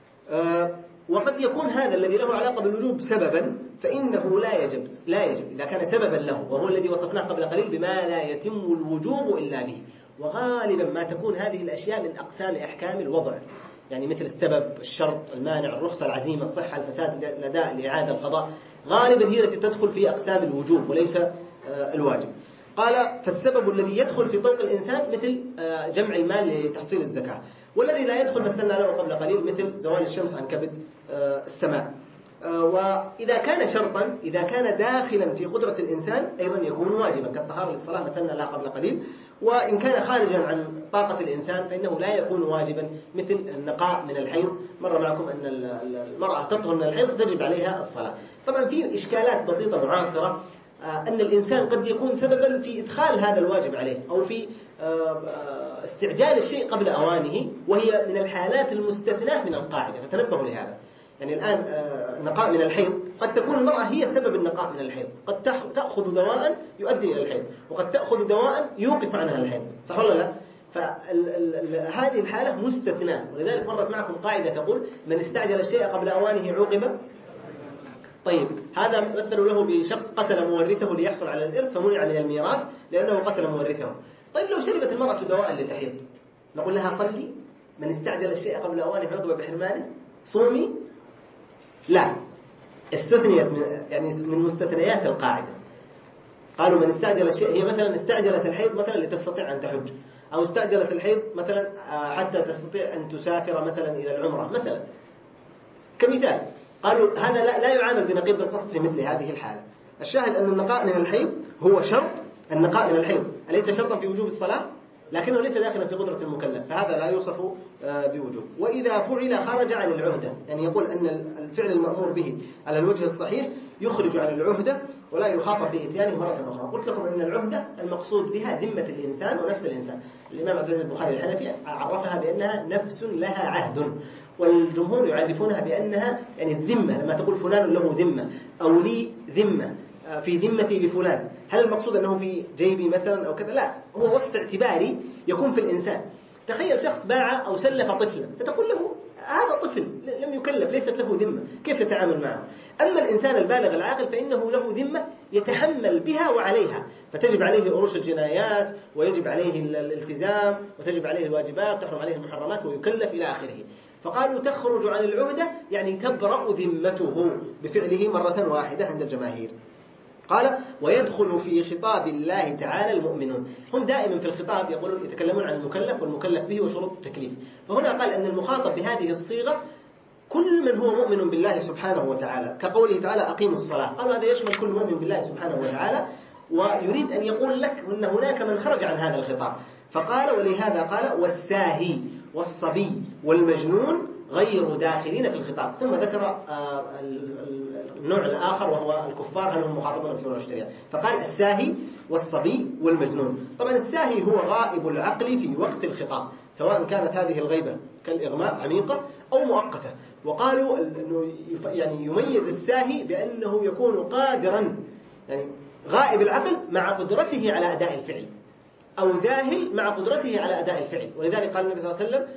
أه وقد يكون هذا الذي له علاقة بالوجوب سببا، فإنه لا يجب لا يجب إذا كان سببا له، وهو الذي وصفناه قبل قليل بما لا يتم الوجوب إلا به. وغالبا ما تكون هذه الأشياء من أقسام أحكام الوضع، يعني مثل السبب، الشرط، المانع، الرخصة، العزيمة، الصحة، الفساد، الأداء، الإعادة، القضاء، غالبا هي التي تدخل في أقسام الوجوب وليس الواجب. قال: فالسبب الذي يدخل في طوق الإنسان مثل جمع المال لتحصيل الزكاة، والذي لا يدخل مثلنا له قبل قليل مثل زوال الشمس عن كبد السماء. وإذا كان شرطا، إذا كان داخلا في قدرة الإنسان أيضا يكون واجبا، كالطهارة للصلاة مثلنا لا قبل قليل. وإن كان خارجا عن طاقة الإنسان فإنه لا يكون واجبا، مثل النقاء من الحيض. مر معكم أن المرأة تطهر من الحيض تجب عليها الصلاة. طبعا في إشكالات بسيطة معاصرة، أن الإنسان قد يكون سببا في إدخال هذا الواجب عليه، أو في استعجال الشيء قبل أوانه، وهي من الحالات المستثناة من القاعدة، فتنبهوا لهذا. يعني الآن النقاء من الحيض قد تكون المرأة هي سبب النقاء من الحيض، قد تأخذ دواء يؤدي إلى الحيض، وقد تأخذ دواء يوقف عنها الحيض، صح ولا لا؟ فهذه الحالة مستثناة، ولذلك مرت معكم قاعدة تقول: من استعجل الشيء قبل أوانه عوقب. طيب، هذا مثل له بشخص قتل مورثه ليحصل على الإرث فمنع من الميراث لأنه قتل مورثه. طيب، لو شربت المرأة دواء لتحيض نقول لها: صلي، من استعجل الشيء قبل أوانه عوقب بحرمانه، صومي؟ لا، استثنيت من يعني من مستثنيات القاعدة. قالوا من استعجل الشيء، هي مثلا استعجلت الحيض مثلا لتستطيع أن تحج، أو استعجلت الحيض مثلا حتى تستطيع أن تسافر مثلا إلى العمرة مثلا، كمثال. قالوا هذا لا, لا يعامل بنقيض القصد في مثل هذه الحالة. الشاهد أن النقاء من الحيض هو شرط. النقاء من الحيض أليس شرطا في وجوب الصلاة؟ لكنه ليس داخلا في قدرة المكلف، فهذا لا يوصف بوجوب. وإذا فعل خرج عن العهدة، يعني يقول أن الفعل المأمور به على الوجه الصحيح يخرج عن العهدة ولا يخاطب بإتيانه مرة أخرى. قلت لكم أن العهدة المقصود بها ذمة الإنسان ونفس الإنسان. الإمام عبد العزيز البخاري الحنفي عرفها بأنها نفس لها عهد، والجمهور يعرفونها بأنها يعني الذمة. لما تقول فلان له ذمة أو لي ذمة في ذمتي لفلان، هل المقصود أنه في جيبي مثلا أو كذا؟ لا، هو وصف اعتباري يكون في الإنسان. تخيل شخص باع أو سلف طفلا، فتقول له هذا طفل لم يكلف، ليست له ذمة، كيف يتعامل معه؟ أما الإنسان البالغ العاقل فإنه له ذمة يتحمل بها وعليها، فتجب عليه أروش الجنايات، ويجب عليه الالتزام، وتجب عليه الواجبات، تحرم عليه المحرمات، ويكلف إلى آخره. فقالوا تخرج عن العهدة يعني تبرأ ذمته بفعله مرة واحدة عند الجماهير. قال: ويدخل في خطاب الله تعالى المؤمنون. هم دائما في الخطاب يقولون يتكلمون عن المكلف والمكلف به وشروط التكليف، فهنا قال أن المخاطب بهذه الصيغة كل من هو مؤمن بالله سبحانه وتعالى، كقوله تعالى: أقيموا الصلاة. قالوا هذا يشمل كل مؤمن بالله سبحانه وتعالى، ويريد أن يقول لك أن هناك من خرج عن هذا الخطاب، فقال: ولهذا قال: والساهي والصبي والمجنون غير داخلين في الخطاب. ثم ذكر النوع الآخر وهو الكفار، هل هم مخاطبون بفروع الشريعة، فقال: الساهي والصبي والمجنون. طبعا الساهي هو غائب العقل في وقت الخطاب، سواء كانت هذه الغيبة كالإغماء عميقة أو مؤقتة. وقالوا أنه يعني يميز الساهي بأنه يكون قادرا، يعني غائب العقل مع قدرته على أداء الفعل، أو ذاهل مع قدرته على أداء الفعل. ولذلك قال النبي صلى الله عليه وسلم: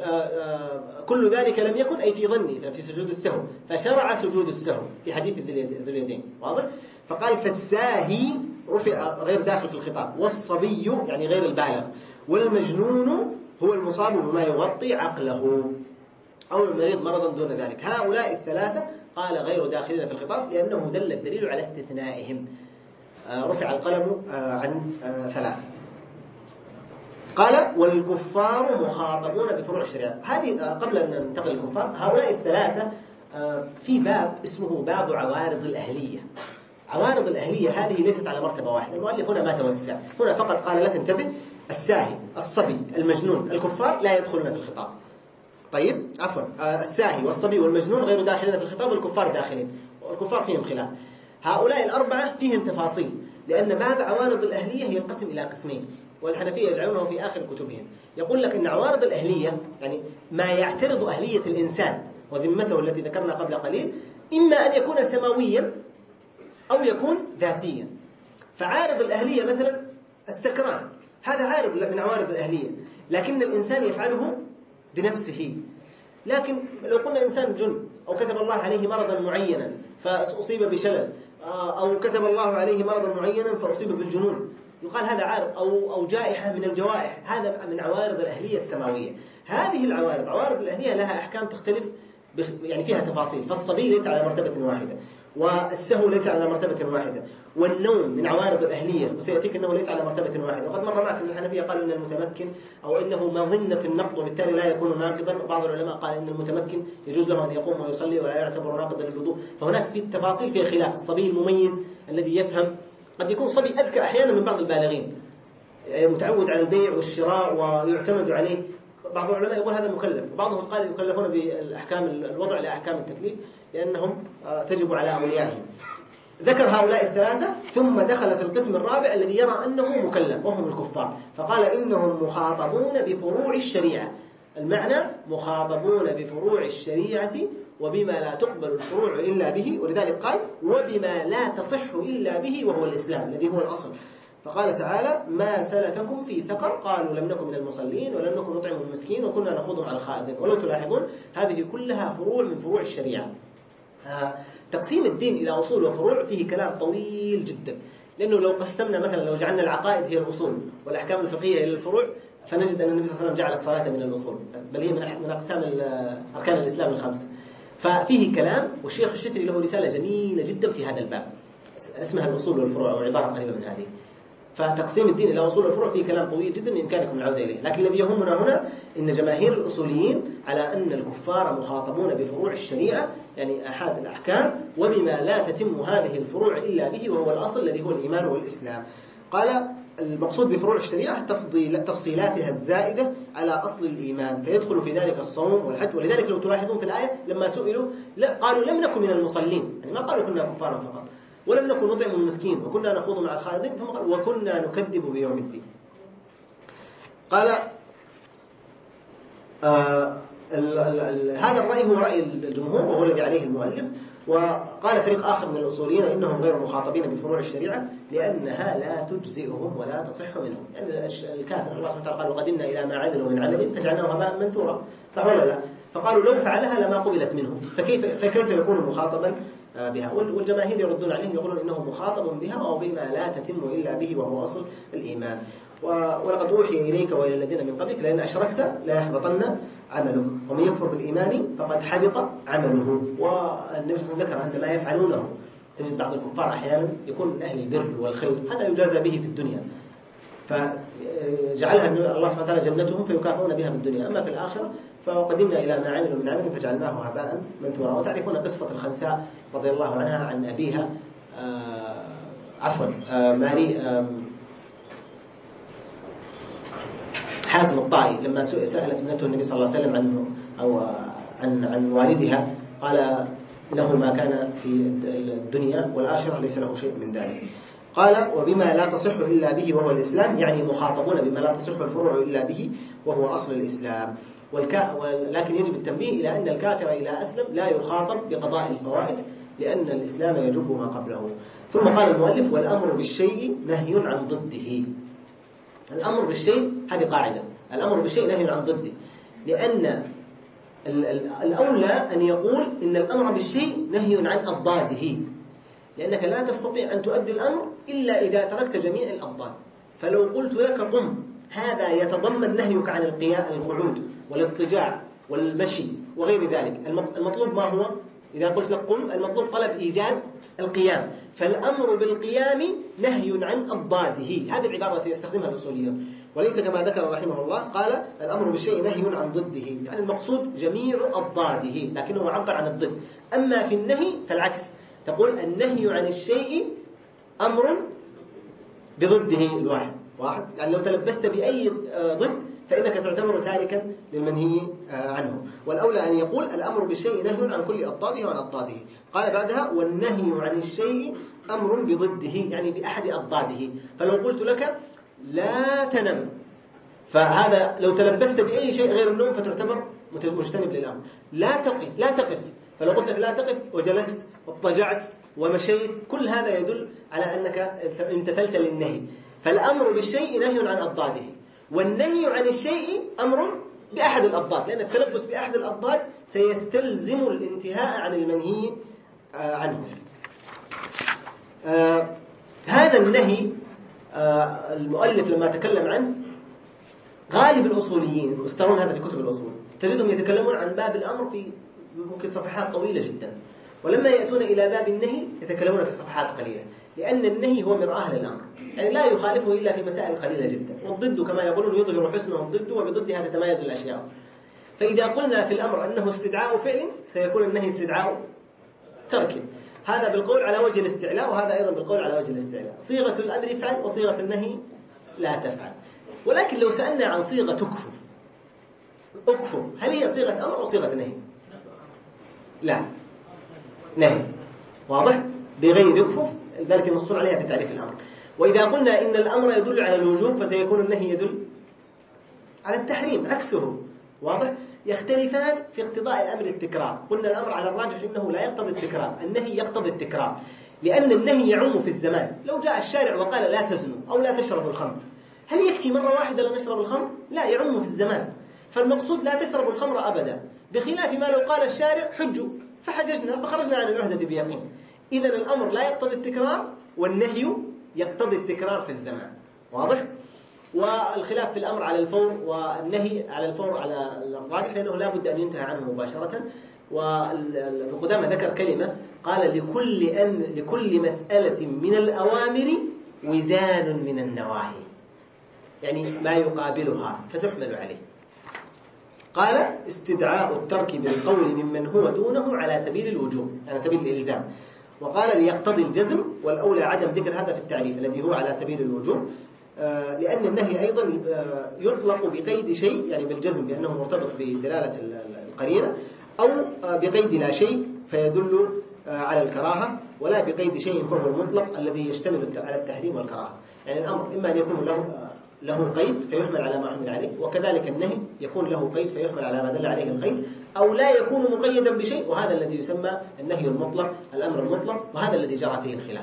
كل ذلك لم يكن أي في ظني، في سجود السهو، فشرع سجود السهو في حديث ذي اليدين، واضح؟ فقال: فالساهي رفع غير داخل في الخطاب، والصبي يعني غير البالغ، والمجنون هو المصاب بما يغطي عقله، أو المريض مرضا دون ذلك. هؤلاء الثلاثة قال غير داخلين في الخطاب لأنه دل الدليل على استثنائهم. رفع القلم عن ثلاث. قال: والكفار مخاطبون بفروع الشريعة. هذه قبل أن ننتقل للكفار، هؤلاء الثلاثة في باب اسمه باب عوارض الأهلية. عوارض الأهلية هذه ليست على مرتبة واحدة، المؤلف هنا ما توسع، هنا فقط قال لك انتبه: الساهي، الصبي، المجنون، الكفار لا يدخلون في الخطاب. طيب، عفوا، الساهي والصبي والمجنون غير داخلين في الخطاب، والكفار داخلين، والكفار فيهم خلاف. هؤلاء الأربعة فيهم تفاصيل، لأن باب عوارض الأهلية ينقسم إلى قسمين، والحنفية يجعلونه في آخر كتبهم. يقول لك إن عوارض الأهلية يعني ما يعترض أهلية الإنسان وذمته التي ذكرنا قبل قليل، إما أن يكون سماويا أو يكون ذاتيا. فعارض الأهلية مثلا السكران، هذا عارض من عوارض الأهلية، لكن الإنسان يفعله بنفسه. لكن لو قلنا إنسان جن، أو كتب الله عليه مرضا معينا فأصيب بشلل، أو كتب الله عليه مرضا معينا فأصيب بالجنون، يقال هذا عارض، أو أو جائحة من الجوائح، هذا من عوارض الأهلية السماوية. هذه العوارض عوارض الأهلية لها أحكام تختلف، يعني فيها تفاصيل، فالصبي ليس على مرتبة واحدة، والسهو ليس على مرتبة واحدة، والنوم من عوارض الأهلية وسيأتيك أنه ليس على مرتبة واحدة. وقد مر معك أن الحنفية قالوا أن المتمكن أو أنه مظنة النقض وبالتالي لا يكون ناقضا، وبعض العلماء قال أن المتمكن يجوز له أن يقوم ويصلي ولا يعتبر ناقضا للوضوء. فهناك في التفاصيل فيها خلاف. الصبي المميز الذي يفهم قد يكون صبي أذكى أحيانا من بعض البالغين، متعود على البيع والشراء ويعتمد عليه. بعض العلماء يقول هذا مكلف، وبعضهم قال يكلفون بالأحكام الوضع لأحكام التكليف لأنهم تجب على أوليائهم. ذكر هؤلاء الثلاثة ثم دخل في القسم الرابع الذي يرى أنه مكلف وهم الكفار، فقال إنهم مخاطبون بفروع الشريعة. المعنى مخاطبون بفروع الشريعة وبما لا تقبل الفروع إلا به، ولذلك قال وبما لا تصح إلا به وهو الإسلام الذي هو الأصل. فقال تعالى ما سلككم في سقر قالوا لم نكن من المصلين ولم نكن نطعم المسكين وكنا نخوض مع الخائضين. ولو تلاحظون هذه كلها فروع من فروع الشريعة. تقسيم الدين إلى أصول وفروع فيه كلام طويل جدا، لأنه لو قسمنا مثلا لو جعلنا العقائد هي الأصول والأحكام الفقهية إلى الفروع فنجد أن النبي صلى الله عليه وسلم جعل الصلاة من الأصول، بل هي من أقسام أركان الإسلام الخمسة. ففيه كلام، والشيخ الشتري له رسالة جميلة جدا في هذا الباب اسمها الأصول والفروع أو عبارة قريبة من هذه. فتقسيم الدين إلى أصول والفروع فيه كلام طويل جدا بإمكانكم العودة إليه، لكن الذي يهمنا هنا إن جماهير الأصوليين على أن الكفار مخاطبون بفروع الشريعة، يعني أحد الأحكام، وبما لا تتم هذه الفروع إلا به وهو الأصل الذي هو الإيمان والإسلام. قال المقصود بفروع الشريعة تفصيلاتها الزائدة على أصل الإيمان، فيدخل في ذلك الصوم والحج. ولذلك لو تلاحظون في الآية لما سئلوا لا قالوا لم نكن من المصلين، يعني ما قالوا كنا كفارا فقط، ولم نكن نطعم المسكين وكنا نخوض مع الخائضين، ثم قال وكنا نكذب بيوم الدين. قال آه ال ال ال هذا الرأي هو رأي الجمهور وهو الذي عليه المؤلف. وقال فريق آخر من الأصوليين إنهم غير مخاطبين بفروع الشريعة لأنها لا تجزئهم ولا تصح منهم. يعني الكافر الله سبحانه وتعالى قال وقدمنا إلى ما عملوا من عمل فجعلناه هباء منثورا، صح ولا لا؟ فقالوا لو فعلها لما قبلت منه، فكيف فكيف يكون مخاطبا بها؟ والجماهير يردون عليهم يقولون إنه مخاطب بها أو بما لا تتم إلا به وهو أصل الإيمان. ولقد أوحي إليك وإلى الذين من قبلك لئن أشركت لا يحبطن عمله ومن يكفر بالإيمان فقد حبط عمله. والنبي صلى الله عليه وسلم ذكر أن ما يفعلونه تجد بعض الكفار أحيانا يكون من أهل البر والخير، هذا يجازى به في الدنيا، فجعلها الله سبحانه وتعالى جنتهم فيكافئون بها في الدنيا، أما في الآخرة فقدمنا إلى ما عملوا من عمل فجعلناه هباء منثورا. وتعرفون قصة الخنساء رضي الله عنها عن أبيها آه عفوا آه ماري آه حاتم الطائي لما سألت ابنته النبي صلى الله عليه وسلم عنه أو عن عن والدها قال له ما كان في الدنيا والآخرة ليس له شيء من ذلك. قال وبما لا تصح إلا به وهو الإسلام، يعني مخاطبون بما لا تصح الفروع إلا به وهو أصل الإسلام. والكا... ولكن يجب التنبيه إلى أن الكافر إذا أسلم لا يخاطب بقضاء الفوائد لأن الإسلام يجب ما قبله. ثم قال المؤلف والأمر بالشيء نهي عن ضده. الأمر بالشيء هذه قاعدة، الأمر بالشيء نهي عن ضده، لأن الأولى أن يقول إن الأمر بالشيء نهي عن أضداده، لأنك لا تستطيع أن تؤدي الأمر إلا إذا تركت جميع الأضداد. فلو قلت لك قم هذا يتضمن نهيك عن القعود والاضطجاع والمشي وغير ذلك. المطلوب ما هو؟ إذا قلت لك قم المطلوب طلب إيجاد القيام، فالأمر بالقيام نهي عن أضداده. هذه العبارة التي يستخدمها الأصوليون، وليس كما ذكر رحمه الله قال الأمر بالشيء نهي عن ضده، يعني المقصود جميع أضداده لكنه عبر عن الضد. أما في النهي فالعكس، تقول النهي عن الشيء أمر بضده الواحد واحد، يعني لو تلبست بأي ضد فإنك تعتبر تاركا للمنهي عنه. والأولى أن يقول الأمر بالشيء نهي عن كل أضداده وعن أضداده. قال بعدها والنهي عن الشيء أمر بضده، يعني بأحد أضداده. فلو قلت لك لا تنم فهذا لو تلبست بأي شيء غير النوم فتعتبر مجتنب للأمر. لا تقف لا تقف فلو قلت لك لا تقف وجلست واضطجعت ومشيت كل هذا يدل على أنك امتثلت للنهي. فالأمر بالشيء نهي عن أضداده، والنهي عن الشيء أمر بأحد الأضداد، لأن التلبس بأحد الأضداد سيستلزم الانتهاء عن المنهي عنه. آه هذا النهي آه المؤلف لما تكلم عنه غالب الأصوليين واسترون هذا في كتب الأصول تجدهم يتكلمون عن باب الأمر في ممكن صفحات طويلة جدا، ولما يأتون إلى باب النهي يتكلمون في صفحات قليلة، لأن النهي هو مرآة للأمر، يعني لا يخالفه إلا في مسائل قليلة جدا، والضد كما يقولون يظهر حسنه الضد، وبضدها تتميز الأشياء. فإذا قلنا في الأمر أنه استدعاء فعل سيكون النهي استدعاء ترك، هذا بالقول على وجه الاستعلاء، وهذا أيضا بالقول على وجه الاستعلاء. صيغة الأمر افعل وصيغة النهي لا تفعل. ولكن لو سألنا عن صيغة تكفر أكفر، هل هي صيغة أمر أو صيغة نهي؟ لا، نهي، واضح؟ بغير يكفر، ذلك ينصون عليها في تعريف الأمر. وإذا قلنا إن الأمر يدل على الوجوب فسيكون النهي يدل على التحريم، عكسه، واضح؟ يختلفان في اقتضاء الأمر التكرار. قلنا الأمر على الراجح إنه لا يقتضي التكرار، النهي يقتضي التكرار، لأن النهي يعم في الزمان. لو جاء الشارع وقال لا تزنوا أو لا تشربوا الخمر، هل يكفي مرة واحدة لو نشرب الخمر؟ لا، يعم في الزمان. فالمقصود لا تشربوا الخمر أبدا، بخلاف ما لو قال الشارع حجوا فحججنا فخرجنا عن العهدة بيقين. إذن الأمر لا يقتضي التكرار، والنهي يقتضي التكرار في الزمان، واضح؟ والخلاف في الأمر على الفور والنهي على الفور على الراجح، لأنه لا بد أن ينتهى عنه مباشرة. وابن قدامة ذكر كلمة قال لكل أن لكل مسألة من الأوامر وزان من النواهي، يعني ما يقابلها فتحمل عليه. قال استدعاء الترك بالقول ممن هو دونه على سبيل الوجوب، على سبيل الإلزام. وقال ليقتضي الجزم، والأولى عدم ذكر هذا في التعريف الذي هو على سبيل الوجوب، لأن النهي أيضا يطلق بقيد شيء، يعني بالجزم بأنه مرتبط بدلالة القرينة، أو بقيد لا شيء فيدل على الكراهة، ولا بقيد شيء فهو المطلق الذي يشتمل على التحريم والكراهة. يعني الأمر إما أن يكون له له قيد فيحمل على ما حمل عليه، وكذلك النهي يكون له قيد فيحمل على ما دل عليه القيد، أو لا يكون مقيدا بشيء، وهذا الذي يسمى النهي المطلق، الأمر المطلق، وهذا الذي جرى فيه الخلاف.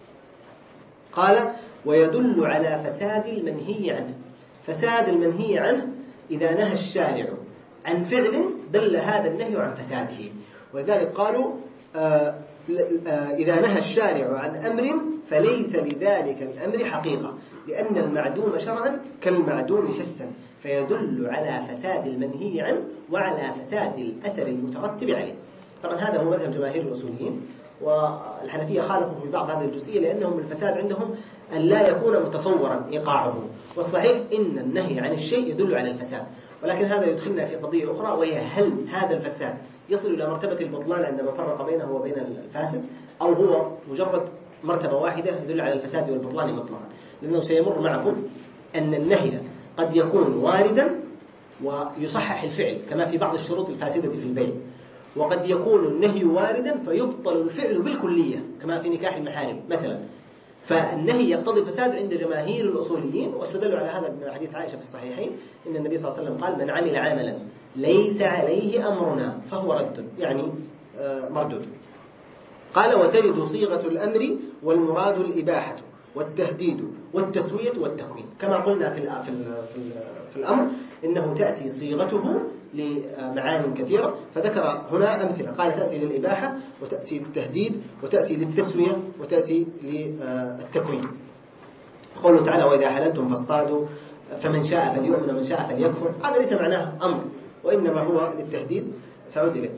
قال ويدل على فساد المنهي عنه. فساد المنهي عنه إذا نهى الشارع عن فعل دل هذا النهي عن فساده، ولذلك قالوا آه آه إذا نهى الشارع عن أمر فليس لذلك الأمر حقيقة، لأن المعدوم شرعا كالمعدوم حسا، فيدل على فساد المنهي عنه وعلى فساد الأثر المترتب عليه. طبعا هذا هو مذهب جماهير الأصوليين، والحنفية خالفوا في بعض هذه الجزئية، لأنهم الفساد عندهم أن لا يكون متصورا إيقاعه، والصحيح إن النهي عن الشيء يدل على الفساد. ولكن هذا يدخلنا في قضية أخرى، وهي هل هذا الفساد يصل إلى مرتبة البطلان عندما فرق بينه وبين الفاسد، أو هو مجرد مرتبة واحدة يدل على الفساد والبطلان مطلقا. لأنه سيمر معكم أن النهي قد يكون واردا ويصحح الفعل كما في بعض الشروط الفاسدة في البيع، وقد يكون النهي واردا فيبطل الفعل بالكلية كما في نكاح المحارم مثلا. فالنهي يقتضي الفساد عند جماهير الأصوليين، واستدلوا على هذا من حديث عائشة في الصحيحين إن النبي صلى الله عليه وسلم قال من عمل عملا ليس عليه أمرنا فهو رد، يعني مردود. قال وترد صيغة الأمر والمراد الإباحة والتهديد والتسوية والتهوين، كما قلنا في في الأمر إنه تأتي صيغته لمعاني كثيرة، فذكر هنا أمثلة، قال تأتي للإباحة وتأتي للتهديد وتأتي للتسوية وتأتي للتكوين. قوله تعالى وإذا حللتم فاصطادوا فمن شاء فليؤمن ومن شاء فليكفر، هذا ليس معناه أمر، وإنما هو للتهديد، سأعود إليه.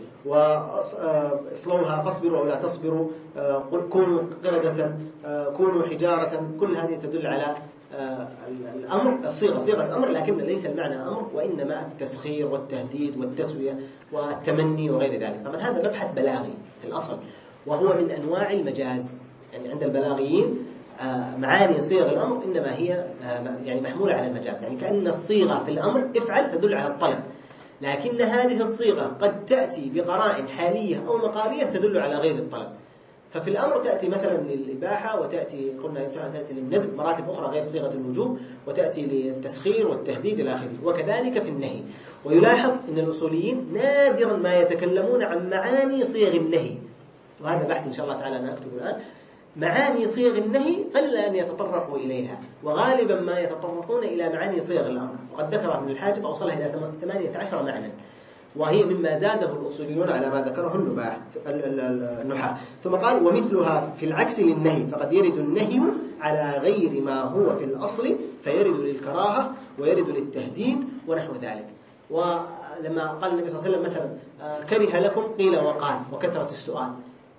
واصلوها فاصبروا أو لا تصبروا، كونوا قردة، كونوا حجارة، كل هذه تدل على الأمر، الصيغة صيغة أمر، لكن ليس المعنى أمر، وإنما التسخير والتهديد والتسوية والتمني وغير ذلك. طبعا هذا مبحث بلاغي في الأصل، وهو من أنواع المجاز. يعني عند البلاغيين معاني صيغ الأمر إنما هي يعني محمولة على المجاز، يعني كأن الصيغة في الأمر افعل تدل على الطلب، لكن هذه الصيغة قد تأتي بقرائن حالية أو مقالية تدل على غير الطلب. ففي الأمر تأتي مثلا للإباحة، وتأتي قلنا تأتي للندب، مراتب أخرى غير صيغة الوجوب، وتأتي للتسخير والتهديد إلى آخره. وكذلك في النهي. ويلاحظ أن الأصوليين نادرا ما يتكلمون عن معاني صيغ النهي، وهذا بحث إن شاء الله تعالى أنا أكتبه الآن. معاني صيغ النهي قل أن يتطرقوا إليها، وغالبا ما يتطرقون إلى معاني صيغ الأمر، وقد ذكر ابن الحاجب أوصلها إلى ثمانية عشر معنى، وهي مما زاده الأصوليون على ما ذكره النباح النحاة. ثم قال ومثلها في العكس للنهي، فقد يرد النهي على غير ما هو في الأصل فيرد للكراهة ويرد للتهديد ونحو ذلك. ولما قال النبي صلى الله عليه وسلم مثلا كره لكم قيل وقال وكثرة السؤال،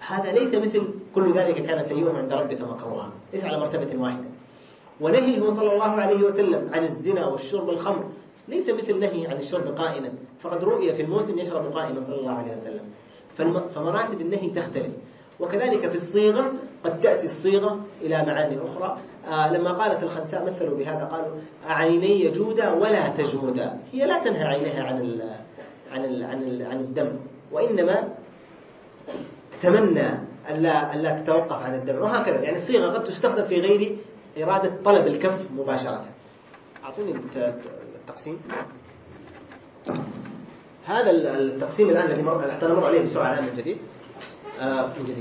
هذا ليس مثل كل ذلك كان سيئا عند ربك مكروها، ليس على مرتبة واحدة. ونهيه صلى الله عليه وسلم عن الزنا والشرب الخمر ليس مثل نهي عن الشرب قائما، فقد رؤي في الموسم يشرب قائما صلى الله عليه وسلم. فمراتب النهي تختلف. وكذلك في الصيغة قد تأتي الصيغة إلى معاني أخرى. آه لما قالت الخنساء مثلوا بهذا قالوا عيني جودا ولا تجمدا، هي لا تنهى عينها عن ال عن ال عن ال عن الدم، وإنما تمنى ألا ألا تتوقف عن الدم، وهكذا. يعني الصيغة قد تستخدم في غير إرادة طلب الكف مباشرة. أعطوني التقسيم. هذا التقسيم الآن الذي مر حتى نمر عليه بسرعة الآن من جديد. آه من جديد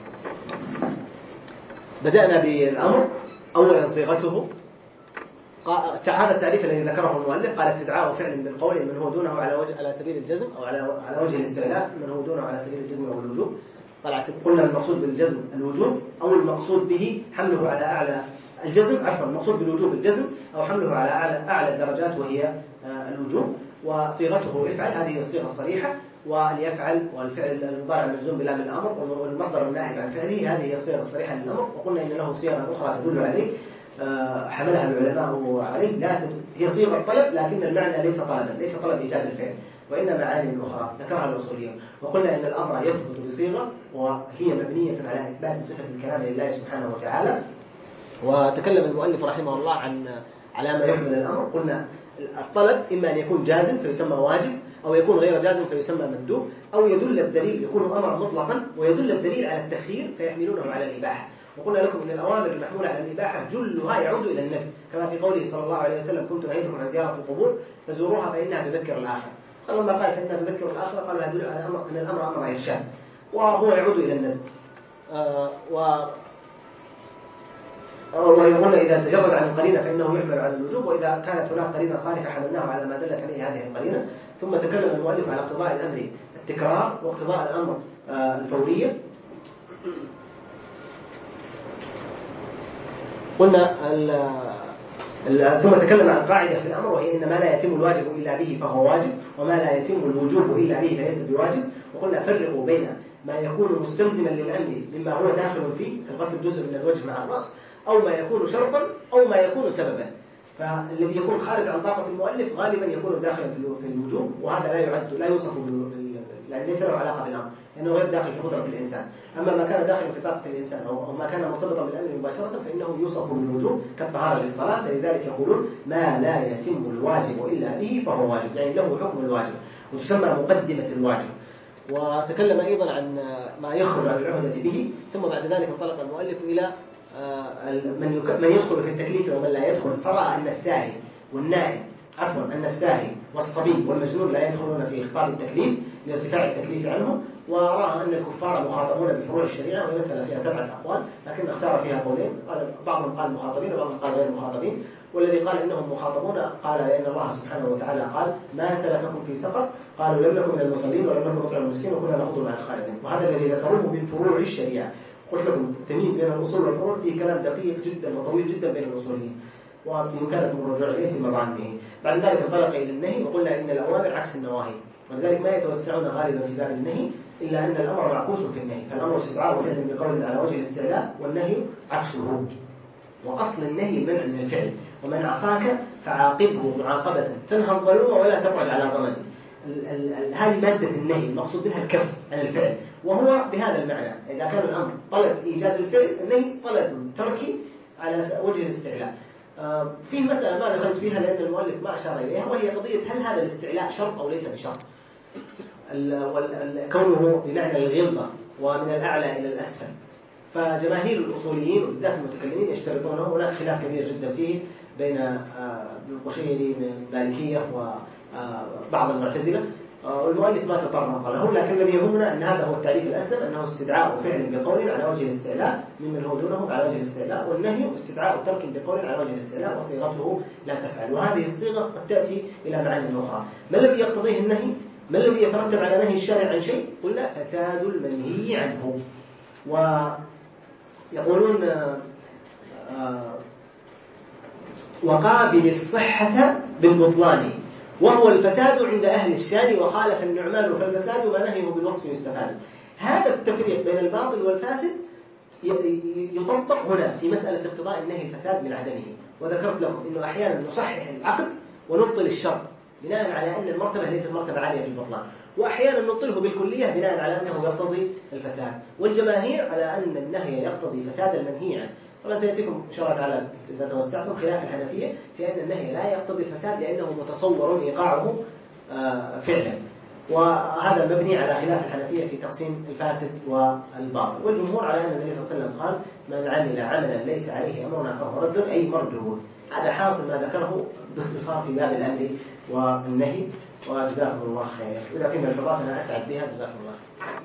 بدأنا بالأمر. أولا صيغته، هذا التعريف الذي ذكره المؤلف، قال استدعاء فعل بالقول من هو دونه على وجه على سبيل الجزم أو على على وجه الاستعلاء من هو دونه على سبيل الجزم أو الوجوب. قال قلنا المقصود بالجزم الوجوب، أو المقصود به حمله على أعلى الجزم، عفوا المقصود بالوجوب الجزم أو حمله على أعلى أعلى الدرجات وهي الوجوب. وصيغته افعل، هذه الصيغة الصريحة، واليفعل والفعل المضارع المجزوم بلام الأمر والمصدر النائب عن فعله، هذه هي الصيغة الصريحة للأمر. وقلنا إن له صيغة أخرى تدل عليه حملها العلماء عليه، لا هي صيغة طلب لكن المعنى ليس طلبا، ليس طلب إيجاد الفعل، وإنما معاني أخرى ذكرها الأصوليون. وقلنا إن الأمر يثبت بصيغة وهي مبنية على إثبات صفة الكلام لله سبحانه وتعالى. وتكلم المؤلف رحمه الله عن على ما يحمل الأمر. قلنا الطلب إما أن يكون جازم فيسمى واجب، أو يكون غير جازم فيسمى مندوب، أو يدل الدليل يكون أمرا مطلقا ويدل الدليل على التخيير فيحملونه على الإباحة. وقلنا لكم أن الأوامر المحمولة على الإباحة جلها يعود إلى النفي، كما في قوله صلى الله عليه وسلم كنت نهيتكم عن زيارة القبور فزوروها فإنها تذكر الآخرة. فلما قال فإنها تذكر الآخرة قالوا يدل على أمر أن الأمر أمر إرشاد وهو يعود إلى النفي. آه و ويقول إذا تجرد عن القرينة فإنه يحمل على الوجوب، وإذا كانت هناك قرينة صالحة حملناه على ما دلت عليه هذه القرينة. ثم تكلم المؤلف على اقتضاء الأمر التكرار واقتضاء الأمر الفورية. قلنا ثم تكلم عن قاعدة في الأمر، وهي إن ما لا يتم الواجب إلا به فهو واجب، وما لا يتم الوجوب إلا به فليس بواجب. وقلنا فرقوا بين ما يكون مستلزما للأمر مما هو داخل فيه الغسل جزء من الوجه مع الرأس، أو ما يكون شرطا أو ما يكون سببا. فالذي يكون خارج عن طاقة المؤلف غالبا يكون داخلا في الوجوب، وهذا لا يعد لا يوصف يعني ليس له علاقة بالأمر لأنه غير داخل في قدرة الإنسان. أما ما كان داخل في طاقة الإنسان أو ما كان مرتبطا بالأمر مباشرة فإنه يوصف بالوجوب كالطهارة للصلاة. فلذلك يقولون ما لا يتم الواجب إلا به فهو واجب، يعني له حكم الواجب وتسمى مقدمة الواجب. وتكلم أيضا عن ما يخرج عن العهدة به. ثم بعد ذلك انطلق المؤلف إلى من من يدخل في التكليف ومن لا يدخل، فرأى أن الساهي والنائم عفوا أن الساهي والصبي والمجنون لا يدخلون في خطاب التكليف لارتفاع التكليف عنه. ورأى أن الكفار مخاطبون بفروع الشريعة ويمثل فيها سبعة أقوال، لكن اختار فيها قولين، قال بعضهم قال مخاطبين وبعضهم قال غير مخاطبين. والذي قال إنهم مخاطبون قال إن الله سبحانه وتعالى قال ما سلككم في سقر قالوا لم نكن من المصلين ولم نكن نطعم المسكين وكنا نخوض مع الخالدين. وهذا الذي ذكروه من فروع الشريعة. قلت لكم التمييز بين الأصول والفروع فيه كلام دقيق جدا وطويل جدا بين الأصوليين، وبإمكانكم الرجوع إليه في مضامنه. بعد ذلك انطلق إلى النهي، وقلنا إن الأوامر عكس النواهي، ولذلك ما يتوسعون غالبا في باب النهي إلا أن الأمر معكوس في النهي. فالأمر استدعاء وفعل بقول على وجه الاستعلاء، والنهي عكسه. وأصل النهي المنع من الفعل، ومن عصاك فعاقبه معاقبة تنهى الظلوم ولا تقعد على ضمن. هذه مادة النهي المقصود بها الكف عن الفعل، وهو بهذا المعنى. إذا كان الأمر طلب إيجاد الفعل، النهي طلب تركي على وجه الاستعلاء. آه في مسألة ما دخلت فيها لأن المؤلف ما أشار إليها، وهي قضية هل هذا الاستعلاء شرط أو ليس بشرط. كونه بمعنى الغلظة ومن الأعلى إلى الأسفل. فجماهير الأصوليين وبالذات المتكلمين يشترطونه، هناك خلاف كبير جدا فيه بين ابن القشيري من المالكية وبعض المعتزلة، والمؤلف ما تطرق له. لكن الذي يهمنا أن هذا هو التعريف الأسلم، أنه استدعاء فعل بقول على وجه الاستعلاء ممن هو دونه على وجه الاستعلاء، والنهي استدعاء ترك بقول على وجه الاستعلاء وصيغته لا تفعل. وهذه الصيغة قد تأتي إلى معاني أخرى. ما الذي يقتضيه النهي؟ ما الذي يترتب على نهي الشارع عن شيء؟ قلنا فساد المنهي عنه. ويقولون وقابل الصحة بالبطلان وهو الفساد عند أهل الشان، وخالف النعمان فالفساد ما نهيه بالوصف يستفاد. هذا التفريق بين الباطل والفاسد يطبق هنا في مسألة اقتضاء النهي الفساد من عدمه. وذكرت لكم أنه أحيانا نصحح العقد ونبطل الشرط بناء على أن المرتبة ليست مرتبة عالية في البطلان، وأحيانا نبطله بالكلية بناء على أنه يقتضي الفساد، والجماهير على أن النهي يقتضي فساد المنهي عنه. طبعا سيأتيكم إن شاء الله تعالى إذا توسعتم خلاف الحنفية في أن النهي لا يقتضي الفساد لأنه متصور إيقاعه فعلا، وهذا مبني على خلاف الحنفية في تقسيم الفاسد والباطل. والجمهور على أن النبي صلى الله عليه وسلم قال من عمل عملا ليس عليه أمرنا فهو رد أي مردود. هذا حاصل ما ذكره باختصار في باب الأمر والنهي، وجزاكم الله خير. إذا كنا الفضاء أنا أسعد بها، جزاكم الله خير.